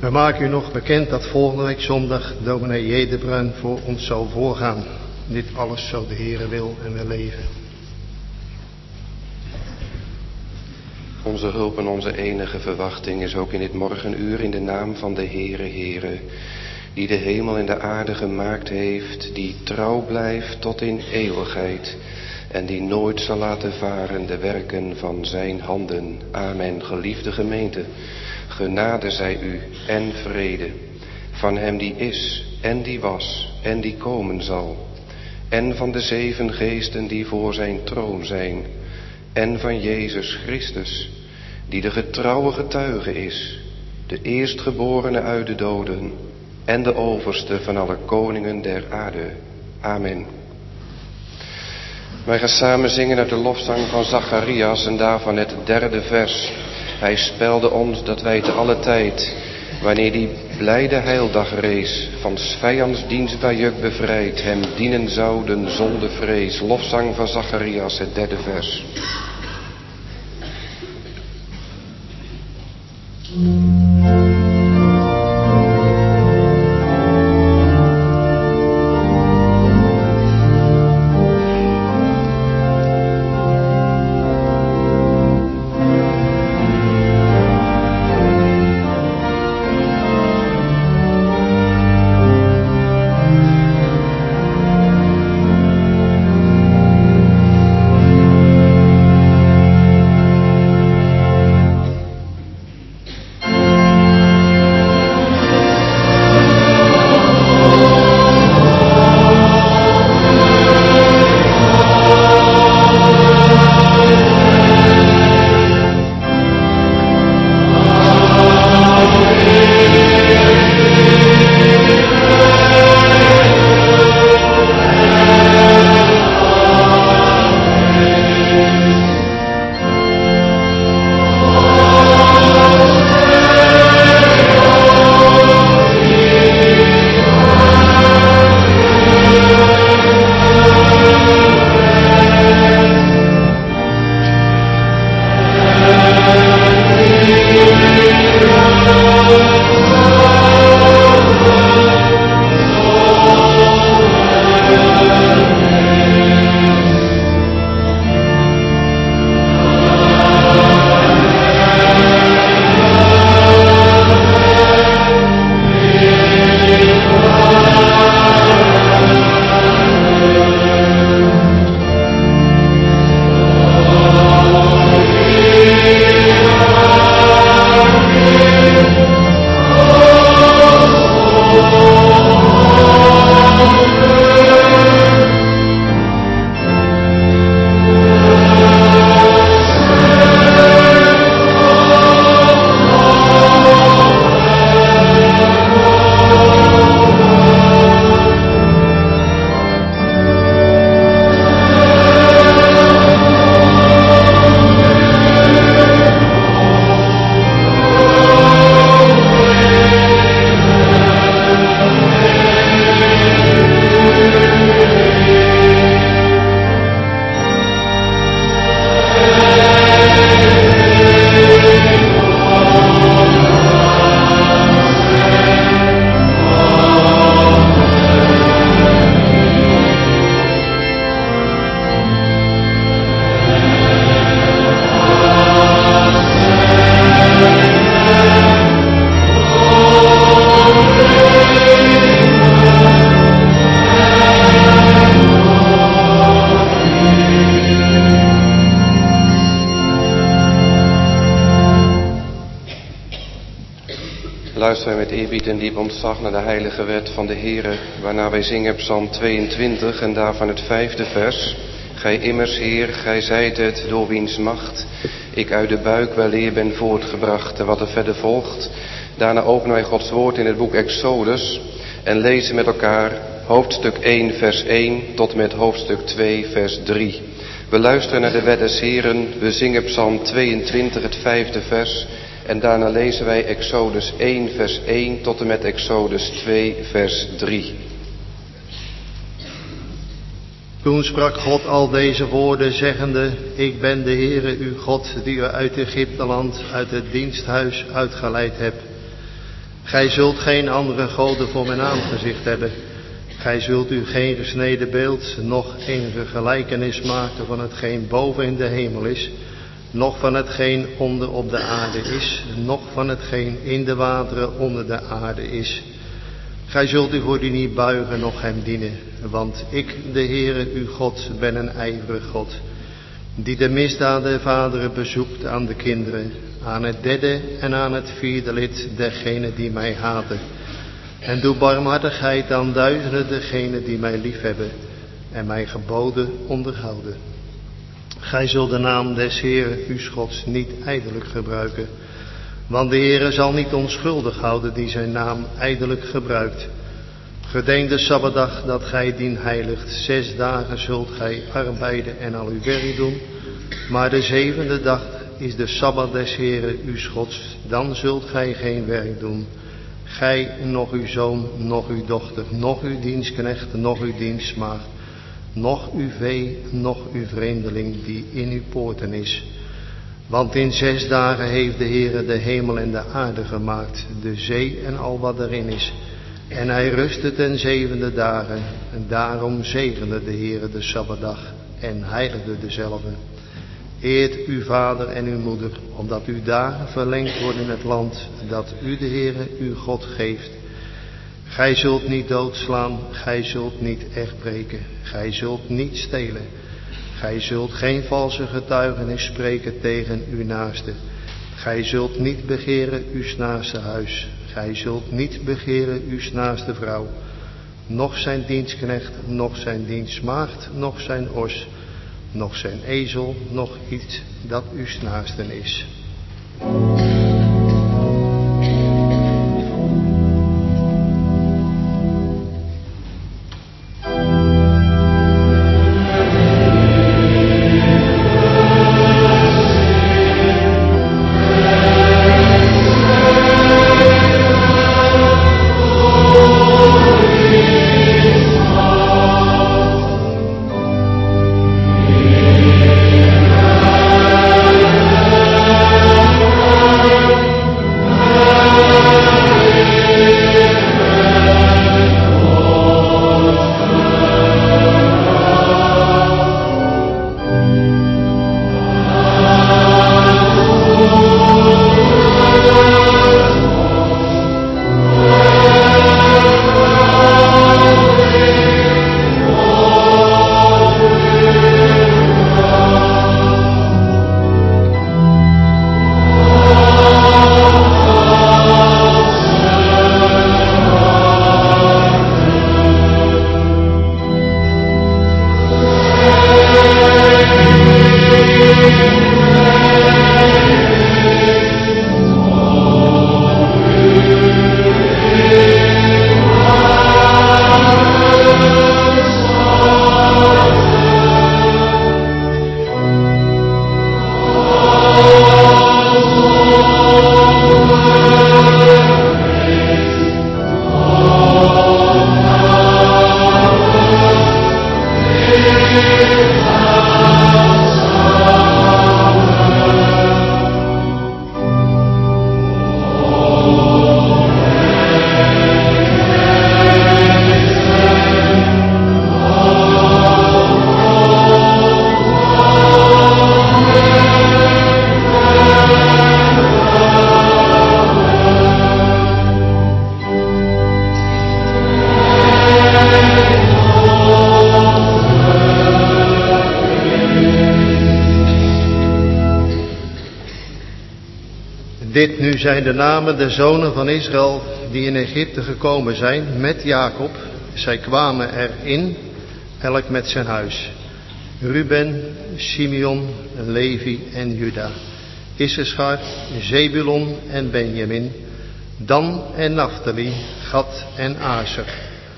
We maken u nog bekend dat volgende week zondag dominee Jedebruin voor ons zal voorgaan. Dit alles zo de Heere wil en we leven. Onze hulp en onze enige verwachting is ook in dit morgenuur in de naam van de Heere, die de hemel en de aarde gemaakt heeft, die trouw blijft tot in eeuwigheid en die nooit zal laten varen de werken van zijn handen. Amen. Geliefde gemeente, genade zij u en vrede van hem die is en die was en die komen zal, en van de 7 geesten die voor zijn troon zijn, en van Jezus Christus, die de getrouwe getuige is, de eerstgeborene uit de doden en de overste van alle koningen der aarde. Amen. Wij gaan samen zingen uit de lofzang van Zacharias en daarvan het 3e vers. Hij spelde ons dat wij te alle tijd, wanneer die blijde heildag rees, van 's vijands dienstbaar juk bevrijd, hem dienen zouden zonder vrees. Lofzang van Zacharias, het 3e vers. Luisteren wij met eerbied en diep ontzag naar de heilige wet van de Heere, waarna wij zingen Psalm 22 en daarvan het 5e vers. Gij immers, Heer, gij zijt het, door wiens macht ik uit de buik weleer ben voortgebracht. En wat er verder volgt, daarna openen wij Gods woord in het boek Exodus en lezen met elkaar hoofdstuk 1 vers 1 tot met hoofdstuk 2 vers 3. We luisteren naar de wet des Heeren, we zingen Psalm 22 het 5e vers en daarna lezen wij Exodus 1 vers 1 tot en met Exodus 2 vers 3. Toen sprak God al deze woorden, zeggende: Ik ben de Heere uw God, die u uit Egypteland, uit het diensthuis uitgeleid hebt. Gij zult geen andere goden voor mijn aangezicht hebben. Gij zult u geen gesneden beeld, noch enige gelijkenis maken van hetgeen boven in de hemel is, noch van hetgeen onder op de aarde is, noch van hetgeen in de wateren onder de aarde is. Gij zult u voor die niet buigen, noch hem dienen, want ik, de Heere, uw God, ben een ijverig God, die de misdaden der vaderen bezoekt aan de kinderen, aan het derde en aan het vierde lid dergenen die mij haten. En doe barmhartigheid aan duizenden dergenen die mij liefhebben en mijn geboden onderhouden. Gij zult de naam des Heeren, uw Gods, niet ijdelijk gebruiken, want de Heere zal niet onschuldig houden die zijn naam ijdelijk gebruikt. Gedenk de Sabbatdag dat gij dien heiligt. 6 dagen zult gij arbeiden en al uw werk doen, maar de 7e dag is de Sabbat des Heeren, uw Gods. Dan zult gij geen werk doen. Gij, noch uw zoon, noch uw dochter, noch uw dienstknecht, noch uw dienstmaagd, noch uw vee, noch uw vreemdeling die in uw poorten is. Want in 6 dagen heeft de Heere de hemel en de aarde gemaakt, de zee en al wat erin is. En hij rustte ten 7e dagen, en daarom zegende de Heere de Sabbatdag en heiligde dezelfde. Eert uw vader en uw moeder, omdat uw dagen verlengd worden in het land dat u de Heere uw God geeft. Gij zult niet doodslaan, gij zult niet echt breken, gij zult niet stelen. Gij zult geen valse getuigenis spreken tegen uw naaste. Gij zult niet begeren uw naaste huis. Gij zult niet begeren uw naaste vrouw, noch zijn dienstknecht, noch zijn dienstmaagd, noch zijn os, noch zijn ezel, noch iets dat uw naasten is. Dit nu zijn de namen der zonen van Israël die in Egypte gekomen zijn met Jacob. Zij kwamen erin, elk met zijn huis. Ruben, Simeon, Levi en Juda. Issachar, Zebulon en Benjamin. Dan en Naphtali, Gad en Aser.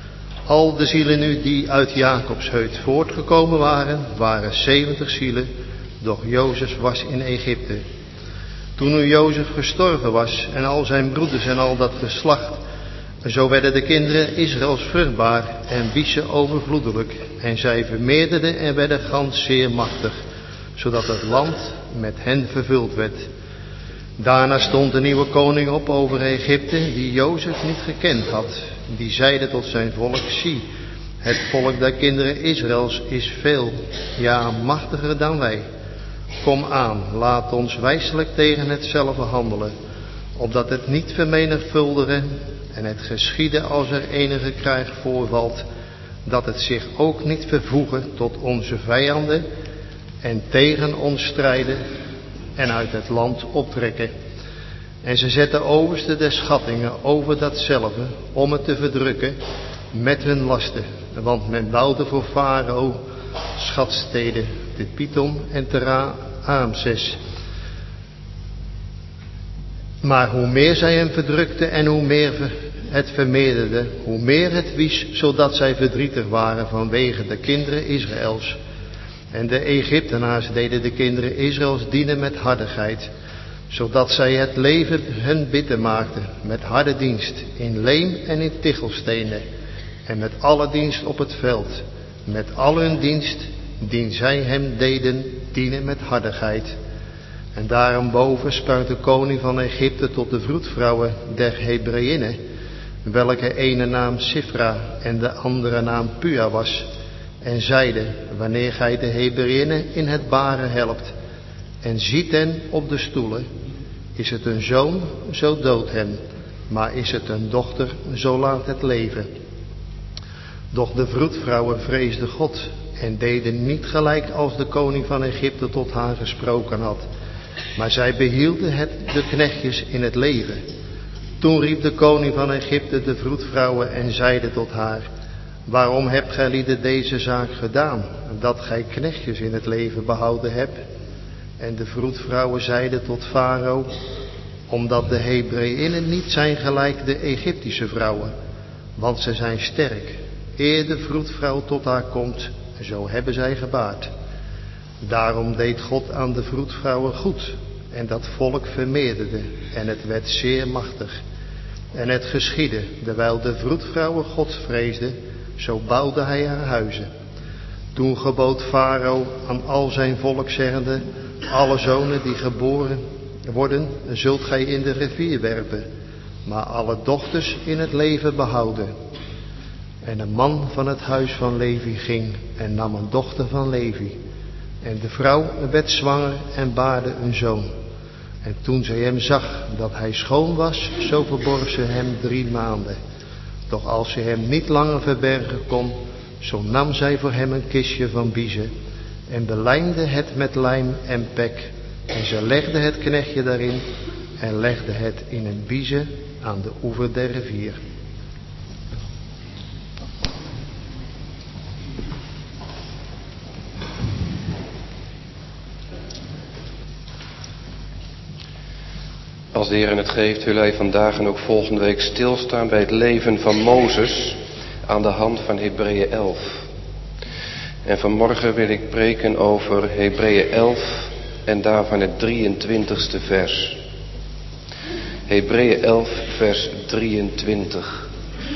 Al de zielen nu die uit Jacobs heut voortgekomen waren, waren 70 zielen, doch Jozef was in Egypte. Toen nu Jozef gestorven was en al zijn broeders en al dat geslacht, zo werden de kinderen Israëls vruchtbaar en wiezen overvloedelijk. En zij vermeerderden en werden gans zeer machtig, zodat het land met hen vervuld werd. Daarna stond een nieuwe koning op over Egypte, die Jozef niet gekend had. Die zeide tot zijn volk: zie, het volk der kinderen Israëls is veel, ja, machtiger dan wij. Kom aan, laat ons wijselijk tegen hetzelfde handelen, opdat het niet vermenigvuldigen en het geschieden als er enige krijg voorvalt, dat het zich ook niet vervoegen tot onze vijanden en tegen ons strijden en uit het land optrekken. En ze zetten overste der schattingen over datzelfde om het te verdrukken met hun lasten. Want men bouwde voor Farao schatsteden te Pithom en te Raamses. Maar hoe meer zij hem verdrukten en hoe meer het vermeerderde, hoe meer het wies, zodat zij verdrietig waren vanwege de kinderen Israëls. En de Egyptenaars deden de kinderen Israëls dienen met hardigheid, zodat zij het leven hun bitter maakten met harde dienst, in leem en in tichelstenen, en met alle dienst op het veld, met al hun dienst, dien zij hem deden, dienen met hardigheid. En daarenboven sprak de koning van Egypte tot de vroedvrouwen der Hebreïnnen, welke ene naam Sifra en de andere naam Pua was, en zeide: wanneer gij de Hebreïnnen in het baren helpt en ziet hen op de stoelen, is het een zoon, zo dood hem, maar is het een dochter, zo laat het leven. Doch de vroedvrouwen vreesden God en deden niet gelijk als de koning van Egypte tot haar gesproken had, maar zij behielden de knechtjes in het leven. Toen riep de koning van Egypte de vroedvrouwen en zeide tot haar: waarom hebt gij lieden deze zaak gedaan, dat gij knechtjes in het leven behouden hebt? En de vroedvrouwen zeiden tot Farao: omdat de Hebreïnnen niet zijn gelijk de Egyptische vrouwen, want ze zijn sterk. Eer de vroedvrouw tot haar komt, zo hebben zij gebaard. Daarom deed God aan de vroedvrouwen goed, en dat volk vermeerderde, en het werd zeer machtig. En het geschiedde, terwijl de vroedvrouwen God vreesden, zo bouwde hij haar huizen. Toen gebood Farao aan al zijn volk, zeggende: alle zonen die geboren worden, zult gij in de rivier werpen, maar alle dochters in het leven behouden. En een man van het huis van Levi ging en nam een dochter van Levi. En de vrouw werd zwanger en baarde een zoon. En toen zij hem zag dat hij schoon was, zo verborg ze hem 3 maanden. Doch als ze hem niet langer verbergen kon, zo nam zij voor hem een kistje van biezen en belijmde het met lijm en pek. En ze legde het knechtje daarin en legde het in een biezen aan de oever der rivier. Als de Heer het geeft, willen wij vandaag en ook volgende week stilstaan bij het leven van Mozes aan de hand van Hebreeën 11. En vanmorgen wil ik preken over Hebreeën 11 en daarvan het 23ste vers. Hebreeën 11 vers 23.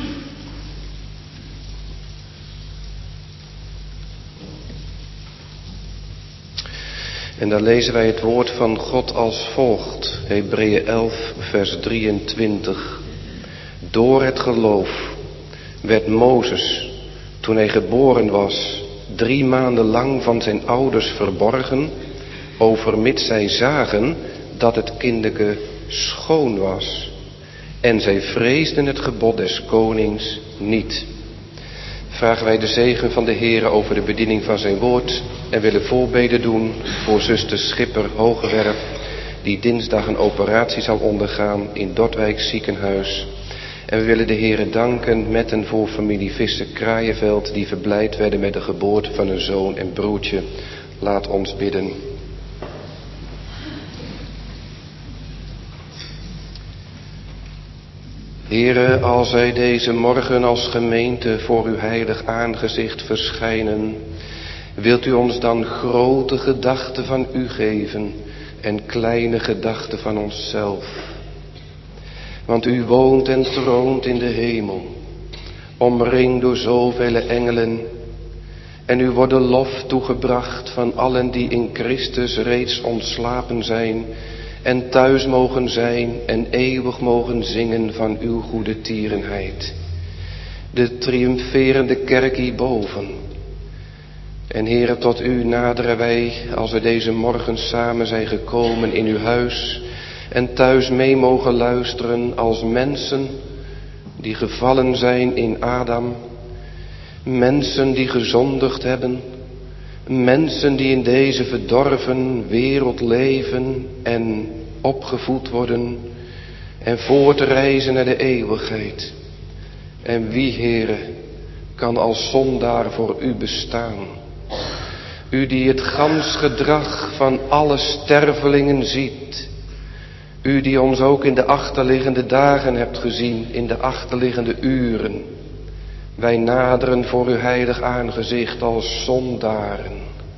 En daar lezen wij het woord van God als volgt. Hebreeën 11 vers 23. Door het geloof werd Mozes, toen hij geboren was, 3 maanden lang van zijn ouders verborgen, overmits zij zagen dat het kindeke schoon was. En zij vreesden het gebod des konings niet. Vragen wij de zegen van de Heere over de bediening van zijn woord en willen voorbeden doen voor zuster Schipper Hogewerf, die dinsdag een operatie zal ondergaan in Dordwijk ziekenhuis. En we willen de Heere danken met en voor familie Visser-Kraaienveld, die verblijd werden met de geboorte van een zoon en broertje. Laat ons bidden. Heere, als wij deze morgen als gemeente voor uw heilig aangezicht verschijnen, wilt u ons dan grote gedachten van u geven en kleine gedachten van onszelf. Want u woont en troont in de hemel, omringd door zoveel engelen, en u wordt de lof toegebracht van allen die in Christus reeds ontslapen zijn en thuis mogen zijn en eeuwig mogen zingen van uw goede tierenheid. De triomferende kerk hierboven. En Heere, tot u naderen wij als we deze morgen samen zijn gekomen in uw huis en thuis mee mogen luisteren als mensen die gevallen zijn in Adam, mensen die gezondigd hebben, mensen die in deze verdorven wereld leven en opgevoed worden en voortreizen naar de eeuwigheid. En wie, Heere, kan als zondaar voor u bestaan? U die het gans gedrag van alle stervelingen ziet. U die ons ook in de achterliggende dagen hebt gezien, in de achterliggende uren. Wij naderen voor uw heilig aangezicht als zondaren.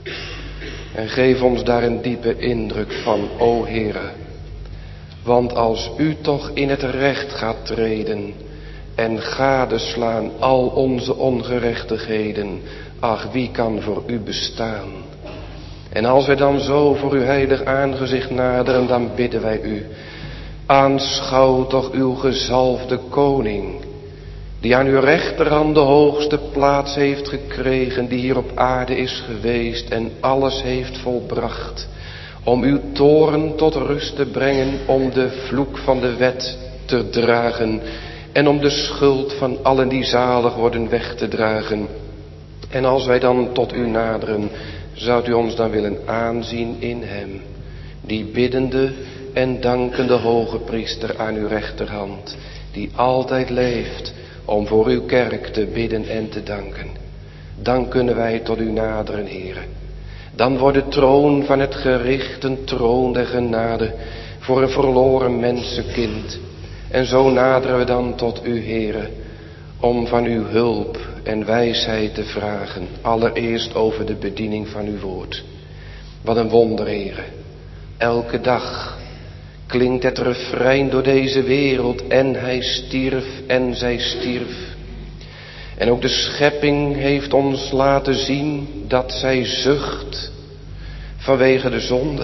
En geef ons daar een diepe indruk van, o Heere. Want als u toch in het recht gaat treden en gadeslaan al onze ongerechtigheden, ach, wie kan voor u bestaan? En als wij dan zo voor uw heilig aangezicht naderen, dan bidden wij u, aanschouw toch uw gezalfde koning, die aan uw rechterhand de hoogste plaats heeft gekregen, die hier op aarde is geweest en alles heeft volbracht, om uw toorn tot rust te brengen, om de vloek van de wet te dragen en om de schuld van allen die zalig worden weg te dragen. En als wij dan tot u naderen, zoudt u ons dan willen aanzien in hem, die biddende en dankende hoge priester aan uw rechterhand, die altijd leeft om voor uw kerk te bidden en te danken. Dan kunnen wij tot u naderen, Heere. Dan wordt de troon van het gericht een troon der genade voor een verloren mensenkind. En zo naderen we dan tot u, Heere, om van uw hulp en wijsheid te vragen, allereerst over de bediening van uw woord. Wat een wonder, Heere. Elke dag klinkt het refrein door deze wereld, en hij stierf en zij stierf. En ook de schepping heeft ons laten zien dat zij zucht vanwege de zonde.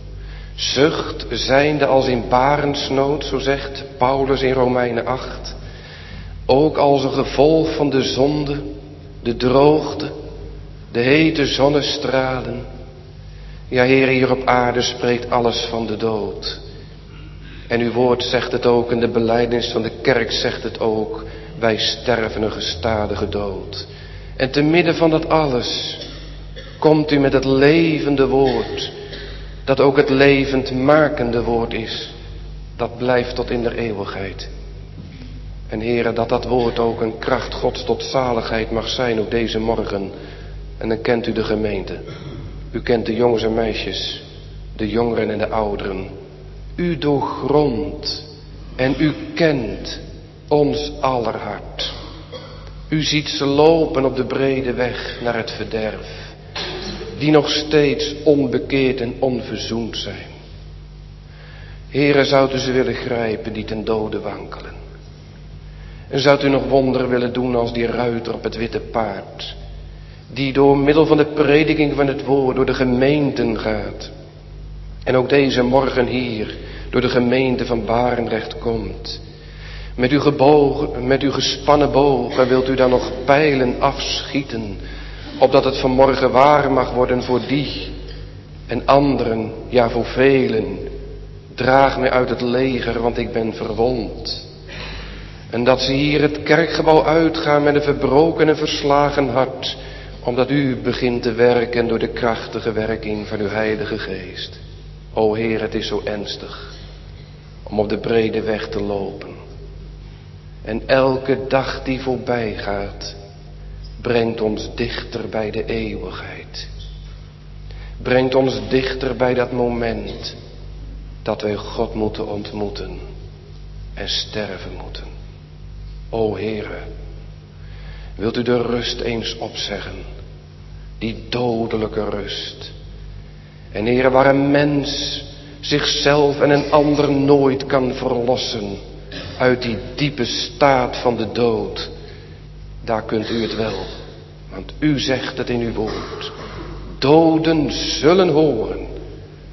Zucht zijnde als in barensnood, zo zegt Paulus in Romeinen 8. Ook als een gevolg van de zonde, de droogte, de hete zonnestralen. Ja, Heer, hier op aarde spreekt alles van de dood. En uw woord zegt het ook, en de belijdenis van de kerk zegt het ook. Wij sterven een gestadige dood. En te midden van dat alles komt u met het levende woord, dat ook het levendmakende woord is. Dat blijft tot in de eeuwigheid. En Heere, dat dat woord ook een kracht Gods tot zaligheid mag zijn op deze morgen. En dan kent u de gemeente. U kent de jongens en meisjes, de jongeren en de ouderen. U doorgrondt en u kent ons aller hart. U ziet ze lopen op de brede weg naar het verderf, die nog steeds onbekeerd en onverzoend zijn. Heere, zou u ze willen grijpen die ten dode wankelen? En zou u nog wonderen willen doen als die ruiter op het witte paard, die door middel van de prediking van het woord door de gemeenten gaat. En ook deze morgen hier door de gemeente van Barendrecht komt. Met uw gespannen bogen wilt u dan nog pijlen afschieten, opdat het vanmorgen waar mag worden voor die en anderen, ja voor velen. Draag mij uit het leger, want ik ben verwond. En dat ze hier het kerkgebouw uitgaan met een verbroken en verslagen hart, omdat u begint te werken door de krachtige werking van uw heilige geest. O Heer, het is zo ernstig om op de brede weg te lopen. En elke dag die voorbij gaat, brengt ons dichter bij de eeuwigheid. Brengt ons dichter bij dat moment dat wij God moeten ontmoeten en sterven moeten. O Heere, wilt u de rust eens opzeggen, die dodelijke rust. En Heere, waar een mens zichzelf en een ander nooit kan verlossen uit die diepe staat van de dood, daar kunt u het wel, want u zegt het in uw woord. Doden zullen horen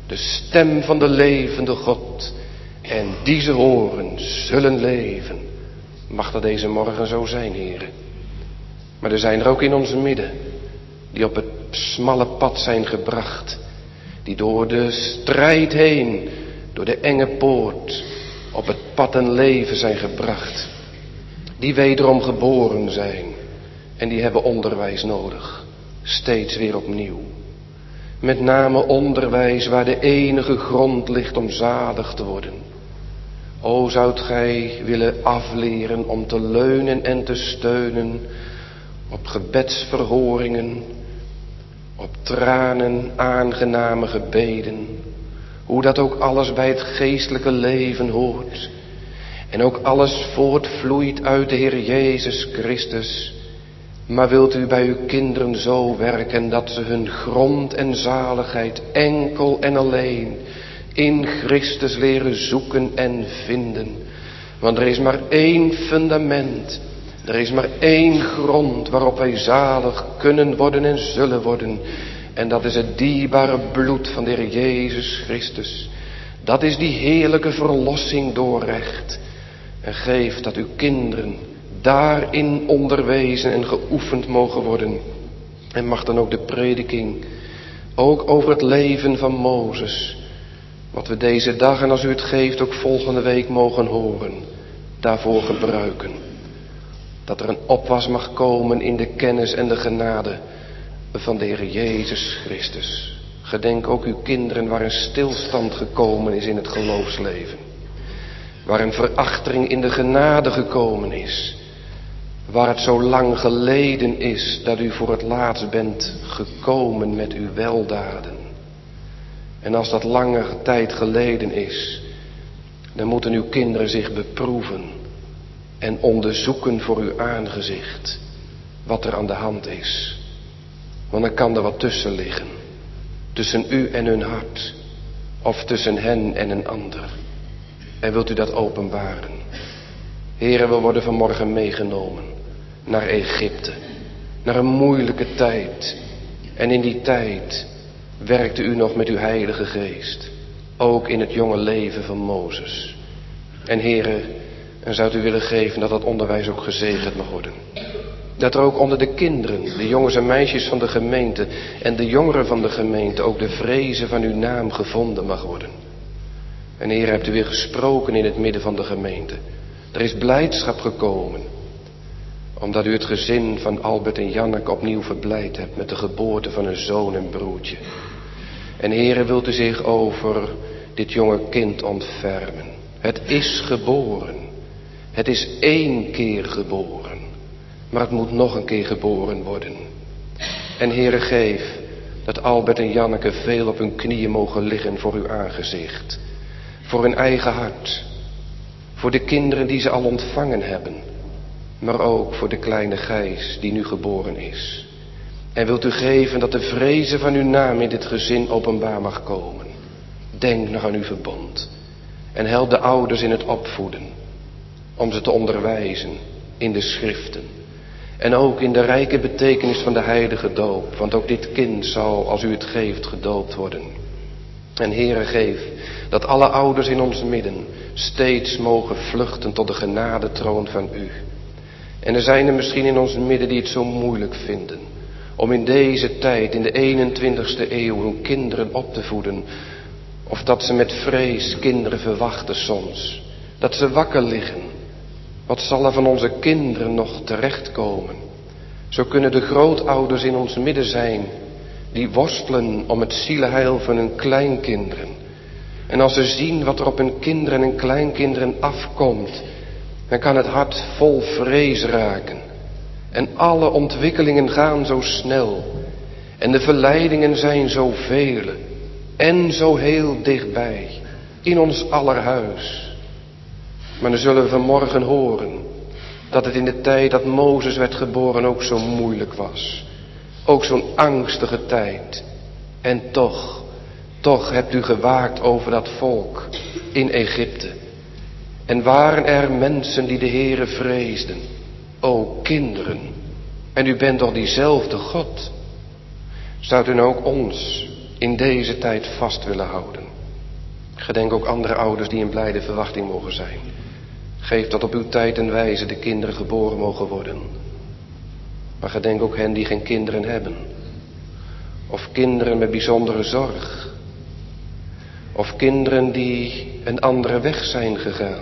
de stem van de levende God. En die ze horen, zullen leven. Mag dat deze morgen zo zijn, heren. Maar er zijn er ook in ons midden, die op het smalle pad zijn gebracht. Die door de strijd heen, door de enge poort, op het pad en leven zijn gebracht. Die wederom geboren zijn. En die hebben onderwijs nodig. Steeds weer opnieuw. Met name onderwijs waar de enige grond ligt om zalig te worden. O, zoudt gij willen afleren om te leunen en te steunen op gebedsverhoringen, op tranen, aangename gebeden, hoe dat ook alles bij het geestelijke leven hoort en ook alles voortvloeit uit de Heer Jezus Christus. Maar wilt u bij uw kinderen zo werken dat ze hun grond en zaligheid enkel en alleen in Christus leren zoeken en vinden. Want er is maar één fundament, er is maar één grond waarop wij zalig kunnen worden en zullen worden. En dat is het dierbare bloed van de Heer Jezus Christus. Dat is die heerlijke verlossing door recht. En geef dat uw kinderen daarin onderwezen en geoefend mogen worden. En mag dan ook de prediking, ook over het leven van Mozes, wat we deze dag en als u het geeft ook volgende week mogen horen, daarvoor gebruiken. Dat er een opwas mag komen in de kennis en de genade van de Heer Jezus Christus. Gedenk ook uw kinderen waar een stilstand gekomen is in het geloofsleven. Waar een verachting in de genade gekomen is. Waar het zo lang geleden is dat u voor het laatst bent gekomen met uw weldaden. En als dat lange tijd geleden is, dan moeten uw kinderen zich beproeven en onderzoeken voor uw aangezicht wat er aan de hand is. Want dan kan er wat tussen liggen. Tussen u en hun hart. Of tussen hen en een ander. En wilt u dat openbaren? Heren, we worden vanmorgen meegenomen naar Egypte. Naar een moeilijke tijd. En in die tijd werkte u nog met uw Heilige Geest. Ook in het jonge leven van Mozes. En heren, en zou u willen geven dat dat onderwijs ook gezegend mag worden. Dat er ook onder de kinderen, de jongens en meisjes van de gemeente en de jongeren van de gemeente ook de vrezen van uw naam gevonden mag worden. En Heer, hebt u weer gesproken in het midden van de gemeente. Er is blijdschap gekomen. Omdat u het gezin van Albert en Janneke opnieuw verblijd hebt met de geboorte van een zoon en broertje. En Heer, wilt u zich over dit jonge kind ontfermen. Het is geboren. Het is 1 keer geboren. Maar het moet nog een keer geboren worden. En Heere, geef dat Albert en Janneke veel op hun knieën mogen liggen voor uw aangezicht. Voor hun eigen hart. Voor de kinderen die ze al ontvangen hebben. Maar ook voor de kleine Gijs die nu geboren is. En wilt u geven dat de vrezen van uw naam in dit gezin openbaar mag komen. Denk nog aan uw verbond. En help de ouders in het opvoeden. Om ze te onderwijzen in de schriften. En ook in de rijke betekenis van de heilige doop. Want ook dit kind zal, als u het geeft, gedoopt worden. En Heere, geef dat alle ouders in ons midden steeds mogen vluchten tot de genadetroon van u. En er zijn er misschien in ons midden die het zo moeilijk vinden. Om in deze tijd, in de 21ste eeuw, hun kinderen op te voeden. Of dat ze met vrees kinderen verwachten soms. Dat ze wakker liggen. Wat zal er van onze kinderen nog terechtkomen? Zo kunnen de grootouders in ons midden zijn, die worstelen om het zielenheil van hun kleinkinderen. En als ze zien wat er op hun kinderen en kleinkinderen afkomt, dan kan het hart vol vrees raken. En alle ontwikkelingen gaan zo snel. En de verleidingen zijn zo vele. En zo heel dichtbij. In ons aller huis. Maar dan zullen we vanmorgen horen dat het in de tijd dat Mozes werd geboren ook zo moeilijk was. Ook zo'n angstige tijd. En toch hebt u gewaakt over dat volk in Egypte. En waren er mensen die de Heere vreesden. O kinderen, en u bent toch diezelfde God. Zou u nou ook ons in deze tijd vast willen houden. Gedenk ook andere ouders die in blijde verwachting mogen zijn. Geef dat op uw tijd en wijze de kinderen geboren mogen worden. Maar gedenk ook hen die geen kinderen hebben. Of kinderen met bijzondere zorg. Of kinderen die een andere weg zijn gegaan.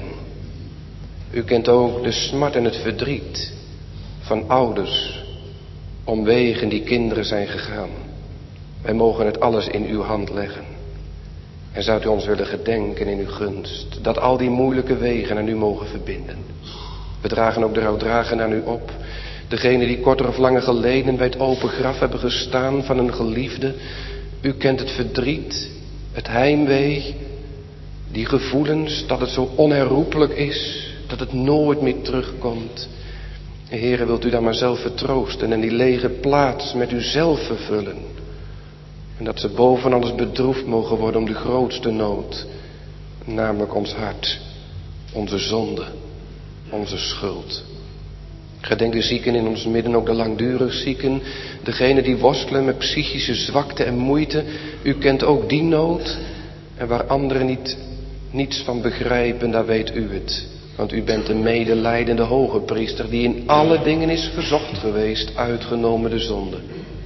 U kent ook de smart en het verdriet van ouders om wegen die kinderen zijn gegaan. Wij mogen het alles in uw hand leggen. En zou u ons willen gedenken in uw gunst, dat al die moeilijke wegen aan u mogen verbinden. We dragen ook de rouwdragen aan u op. Degene die korter of langer geleden bij het open graf hebben gestaan van een geliefde. U kent het verdriet, het heimwee, die gevoelens dat het zo onherroepelijk is, dat het nooit meer terugkomt. Heere, wilt u dan maar zelf vertroosten en die lege plaats met u zelf vervullen. En dat ze boven alles bedroefd mogen worden om de grootste nood. Namelijk ons hart, onze zonde, onze schuld. Gedenk de zieken in ons midden, ook de langdurig zieken. Degenen die worstelen met psychische zwakte en moeite. U kent ook die nood. En waar anderen niets van begrijpen, daar weet u het. Want u bent de medelijdende hoge priester die in alle dingen is verzocht geweest, uitgenomen de zonde.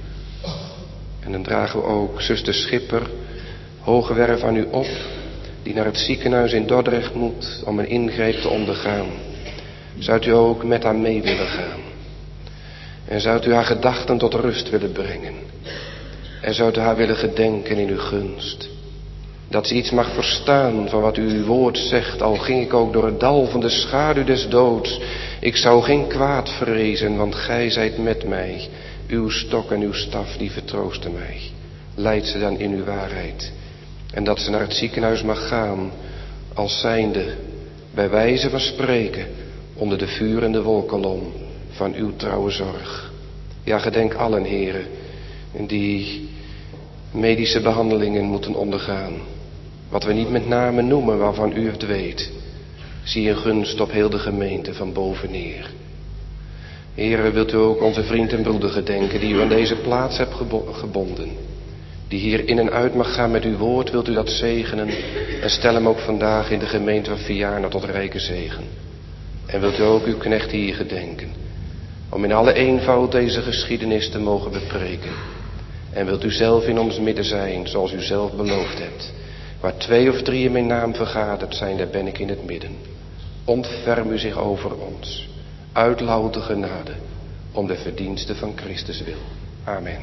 En dan dragen we ook zuster Schipper, Hogewerf aan u op, die naar het ziekenhuis in Dordrecht moet om een ingreep te ondergaan. Zou u ook met haar mee willen gaan? En zou u haar gedachten tot rust willen brengen? En zou u haar willen gedenken in uw gunst? Dat ze iets mag verstaan van wat u uw woord zegt, al ging ik ook door het dal van de schaduw des doods. Ik zou geen kwaad vrezen, want gij zijt met mij. Uw stok en uw staf, die vertroosten mij. Leid ze dan in uw waarheid. En dat ze naar het ziekenhuis mag gaan, als zijnde, bij wijze van spreken, onder de vurende wolkolom van uw trouwe zorg. Ja, gedenk allen, heren, die medische behandelingen moeten ondergaan. Wat we niet met name noemen, waarvan u het weet. Zie een gunst op heel de gemeente van boven neer. Heere, wilt u ook onze vriend en broeder gedenken die u aan deze plaats hebt gebonden. Die hier in en uit mag gaan met uw woord, wilt u dat zegenen. En stel hem ook vandaag in de gemeente van Vianen tot rijke zegen. En wilt u ook uw knecht hier gedenken. Om in alle eenvoud deze geschiedenis te mogen bepreken. En wilt u zelf in ons midden zijn, zoals u zelf beloofd hebt. Waar 2 of 3 in mijn naam vergaderd zijn, daar ben ik in het midden. Ontferm u zich over ons. Uit louter genade, om de verdiensten van Christus wil. Amen.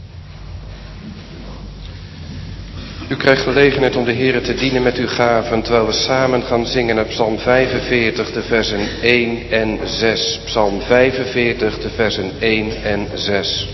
U krijgt gelegenheid om de Heere te dienen met uw gaven, terwijl we samen gaan zingen uit Psalm 45, de versen 1 en 6. Psalm 45, de versen 1 en 6.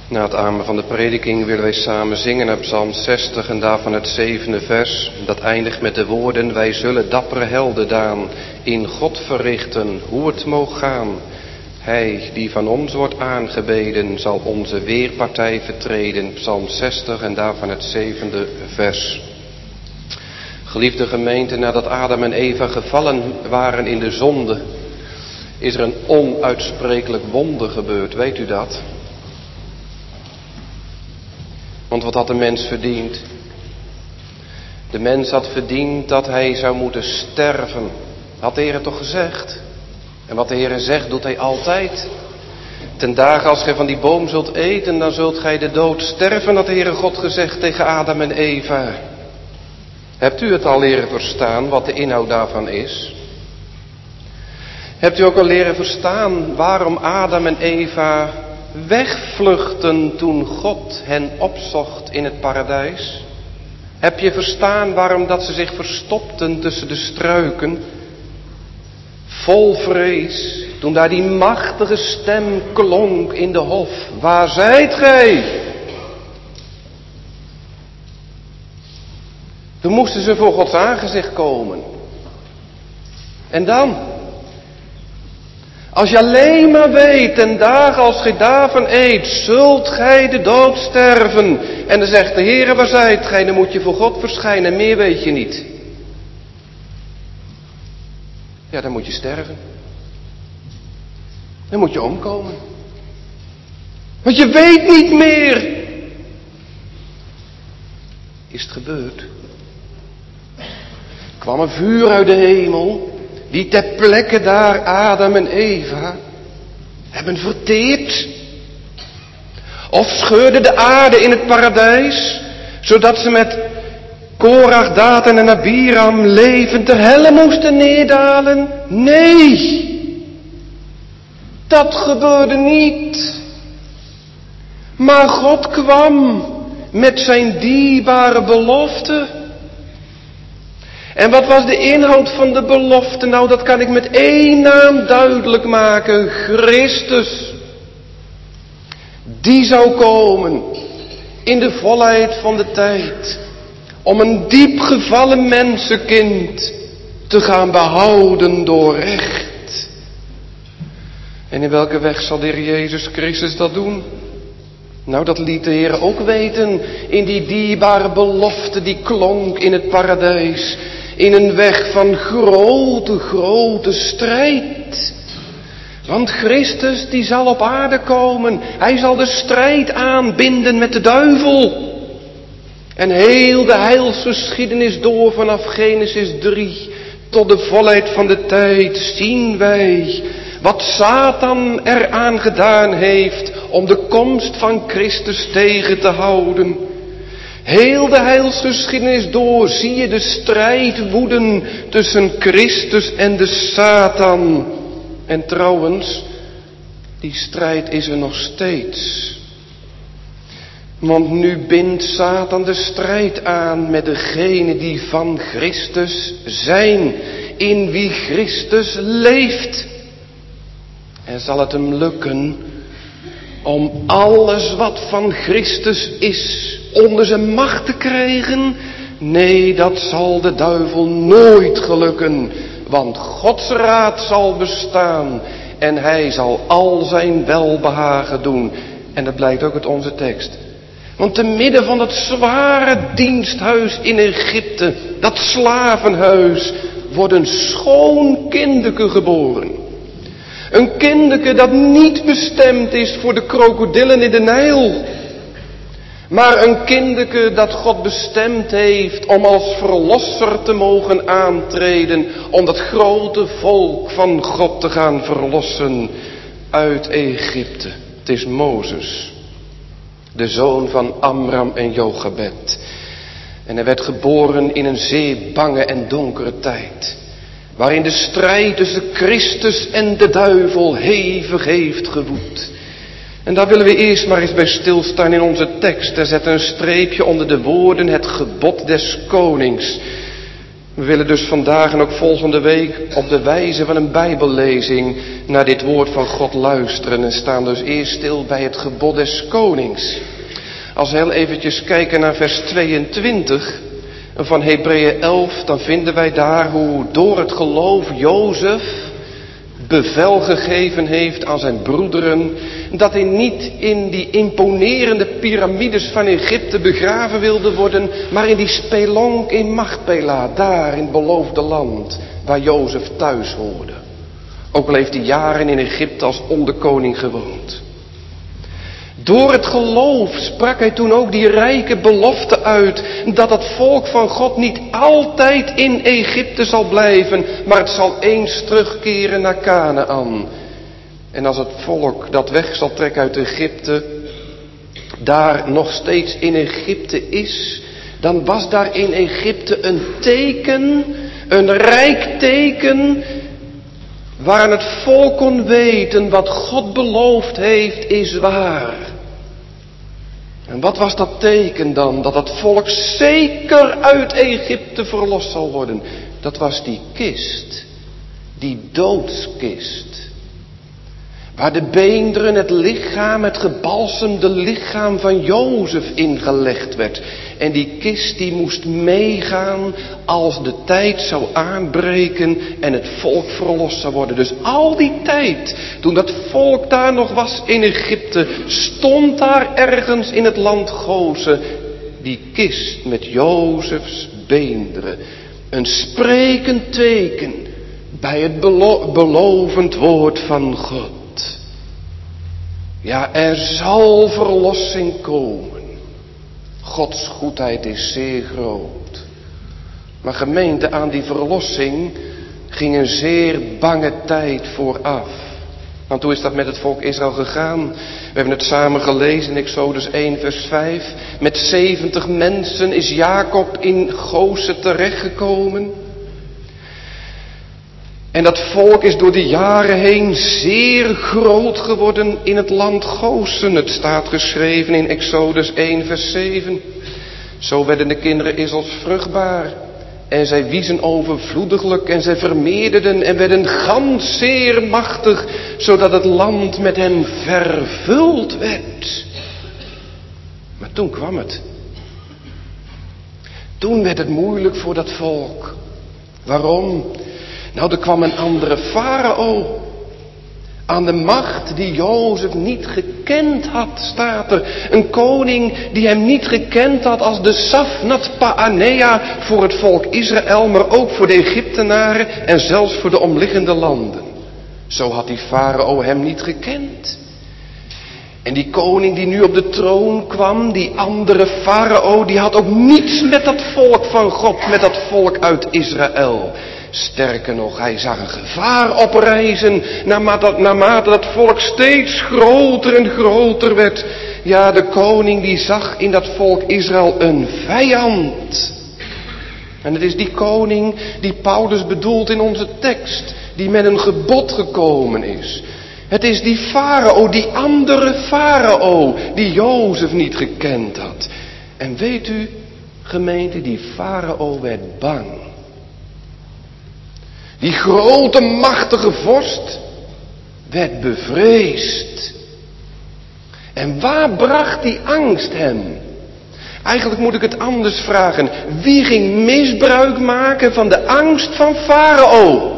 Na het amen van de prediking willen wij samen zingen naar Psalm 60 en daarvan het 7e vers. Dat eindigt met de woorden: wij zullen dappere heldendaan in God verrichten, hoe het moog gaan. Hij die van ons wordt aangebeden, zal onze weerpartij vertreden. Psalm 60 en daarvan het 7e vers. Geliefde gemeente, nadat Adam en Eva gevallen waren in de zonde, is er een onuitsprekelijk wonder gebeurd. Weet u dat? Want wat had de mens verdiend? De mens had verdiend dat hij zou moeten sterven. Had de Heer toch gezegd? En wat de Heer zegt, doet hij altijd. Ten dagen als gij van die boom zult eten, dan zult gij de dood sterven, had de Heere God gezegd tegen Adam en Eva. Hebt u het al leren verstaan, wat de inhoud daarvan is? Hebt u ook al leren verstaan waarom Adam en Eva wegvluchten toen God hen opzocht in het paradijs? Heb je verstaan waarom dat ze zich verstopten tussen de struiken? Vol vrees, toen daar die machtige stem klonk in de hof. Waar zijt gij? Toen moesten ze voor Gods aangezicht komen. En dan? Als je alleen maar weet, ten dagen als gij daarvan eet, zult gij de dood sterven. En dan zegt de Heer, waar zijt gij? Dan moet je voor God verschijnen, meer weet je niet. Ja, dan moet je sterven. Dan moet je omkomen. Want je weet niet meer. Is het gebeurd? Kwam een vuur uit de hemel, die ter plekke daar Adam en Eva hebben verteerd? Of scheurde de aarde in het paradijs, zodat ze met Korach, Datan en Abiram levend ter helle moesten neerdalen? Nee, dat gebeurde niet. Maar God kwam met zijn dierbare belofte. En wat was de inhoud van de belofte? Nou, dat kan ik met één naam duidelijk maken. Christus. Die zou komen in de volheid van de tijd. Om een diep gevallen mensenkind te gaan behouden door recht. En in welke weg zal de Heer Jezus Christus dat doen? Nou, dat liet de Heer ook weten in die dierbare belofte die klonk in het paradijs. In een weg van grote strijd. Want Christus die zal op aarde komen. Hij zal de strijd aanbinden met de duivel. En heel de heilsgeschiedenis door vanaf Genesis 3 tot de volheid van de tijd zien wij wat Satan eraan gedaan heeft om de komst van Christus tegen te houden. Heel de heilsgeschiedenis door zie je de strijd woeden tussen Christus en de Satan. En trouwens, die strijd is er nog steeds. Want nu bindt Satan de strijd aan met degenen die van Christus zijn, in wie Christus leeft. En zal het hem lukken om alles wat van Christus is onder zijn macht te krijgen? Nee, dat zal de duivel nooit gelukken. Want Gods raad zal bestaan en hij zal al zijn welbehagen doen. En dat blijkt ook uit onze tekst. Want te midden van dat zware diensthuis in Egypte, dat slavenhuis, wordt een schoon kinderke geboren. Een kinderke dat niet bestemd is voor de krokodillen in de Nijl. Maar een kinderke dat God bestemd heeft om als verlosser te mogen aantreden. Om dat grote volk van God te gaan verlossen uit Egypte. Het is Mozes, de zoon van Amram en Jochebed. En hij werd geboren in een zeer bange en donkere tijd. Waarin de strijd tussen Christus en de duivel hevig heeft gewoed. En daar willen we eerst maar eens bij stilstaan in onze tekst. Er zet een streepje onder de woorden het gebod des konings. We willen dus vandaag en ook volgende week op de wijze van een bijbellezing naar dit woord van God luisteren en staan dus eerst stil bij het gebod des konings. Als we heel eventjes kijken naar vers 22 van Hebreeën 11, dan vinden wij daar hoe door het geloof Jozef bevel gegeven heeft aan zijn broederen dat hij niet in die imponerende piramides van Egypte begraven wilde worden, maar in die spelonk in Machpela, daar in het beloofde land waar Jozef thuis hoorde. Ook al heeft hij jaren in Egypte als onderkoning gewoond. Door het geloof sprak hij toen ook die rijke belofte uit dat het volk van God niet altijd in Egypte zal blijven, maar het zal eens terugkeren naar Kanaän. En als het volk dat weg zal trekken uit Egypte, daar nog steeds in Egypte is, dan was daar in Egypte een teken, een rijk teken, waaraan het volk kon weten wat God beloofd heeft is waar. En wat was dat teken dan? Dat het volk zeker uit Egypte verlost zal worden. Dat was die kist. Die doodskist. Waar de beenderen, het lichaam, het gebalsemde lichaam van Jozef ingelegd werd. En die kist die moest meegaan als de tijd zou aanbreken en het volk verlost zou worden. Dus al die tijd, toen dat volk daar nog was in Egypte, stond daar ergens in het land Gozen die kist met Jozefs beenderen. Een sprekend teken bij het belovend woord van God. Ja, er zal verlossing komen. Gods goedheid is zeer groot. Maar gemeente, aan die verlossing ging een zeer bange tijd vooraf. Want hoe is dat met het volk Israël gegaan? We hebben het samen gelezen in Exodus 1 vers 5. Met 70 mensen is Jacob in Gozen terechtgekomen. En dat volk is door de jaren heen zeer groot geworden in het land Gozen. Het staat geschreven in Exodus 1 vers 7. Zo werden de kinderen Israëls vruchtbaar. En zij wiezen overvloediglijk en zij vermeerderden en werden gans zeer machtig, zodat het land met hen vervuld werd. Maar toen kwam het. Toen werd het moeilijk voor dat volk. Waarom? Nou, er kwam een andere farao aan de macht die Jozef niet gekend had, staat er. Een koning die hem niet gekend had als de Safnat Paanea voor het volk Israël, maar ook voor de Egyptenaren en zelfs voor de omliggende landen. Zo had die farao hem niet gekend. En die koning die nu op de troon kwam, die andere farao, die had ook niets met dat volk van God, met dat volk uit Israël. Sterker nog, hij zag een gevaar oprijzen, naarmate dat volk steeds groter en groter werd. Ja, de koning die zag in dat volk Israël een vijand. En het is die koning die Paulus bedoelt in onze tekst, die met een gebod gekomen is. Het is die farao, die andere farao, die Jozef niet gekend had. En weet u, gemeente, die farao werd bang. Die grote machtige vorst werd bevreesd. En waar bracht die angst hem? Eigenlijk moet ik het anders vragen. Wie ging misbruik maken van de angst van farao?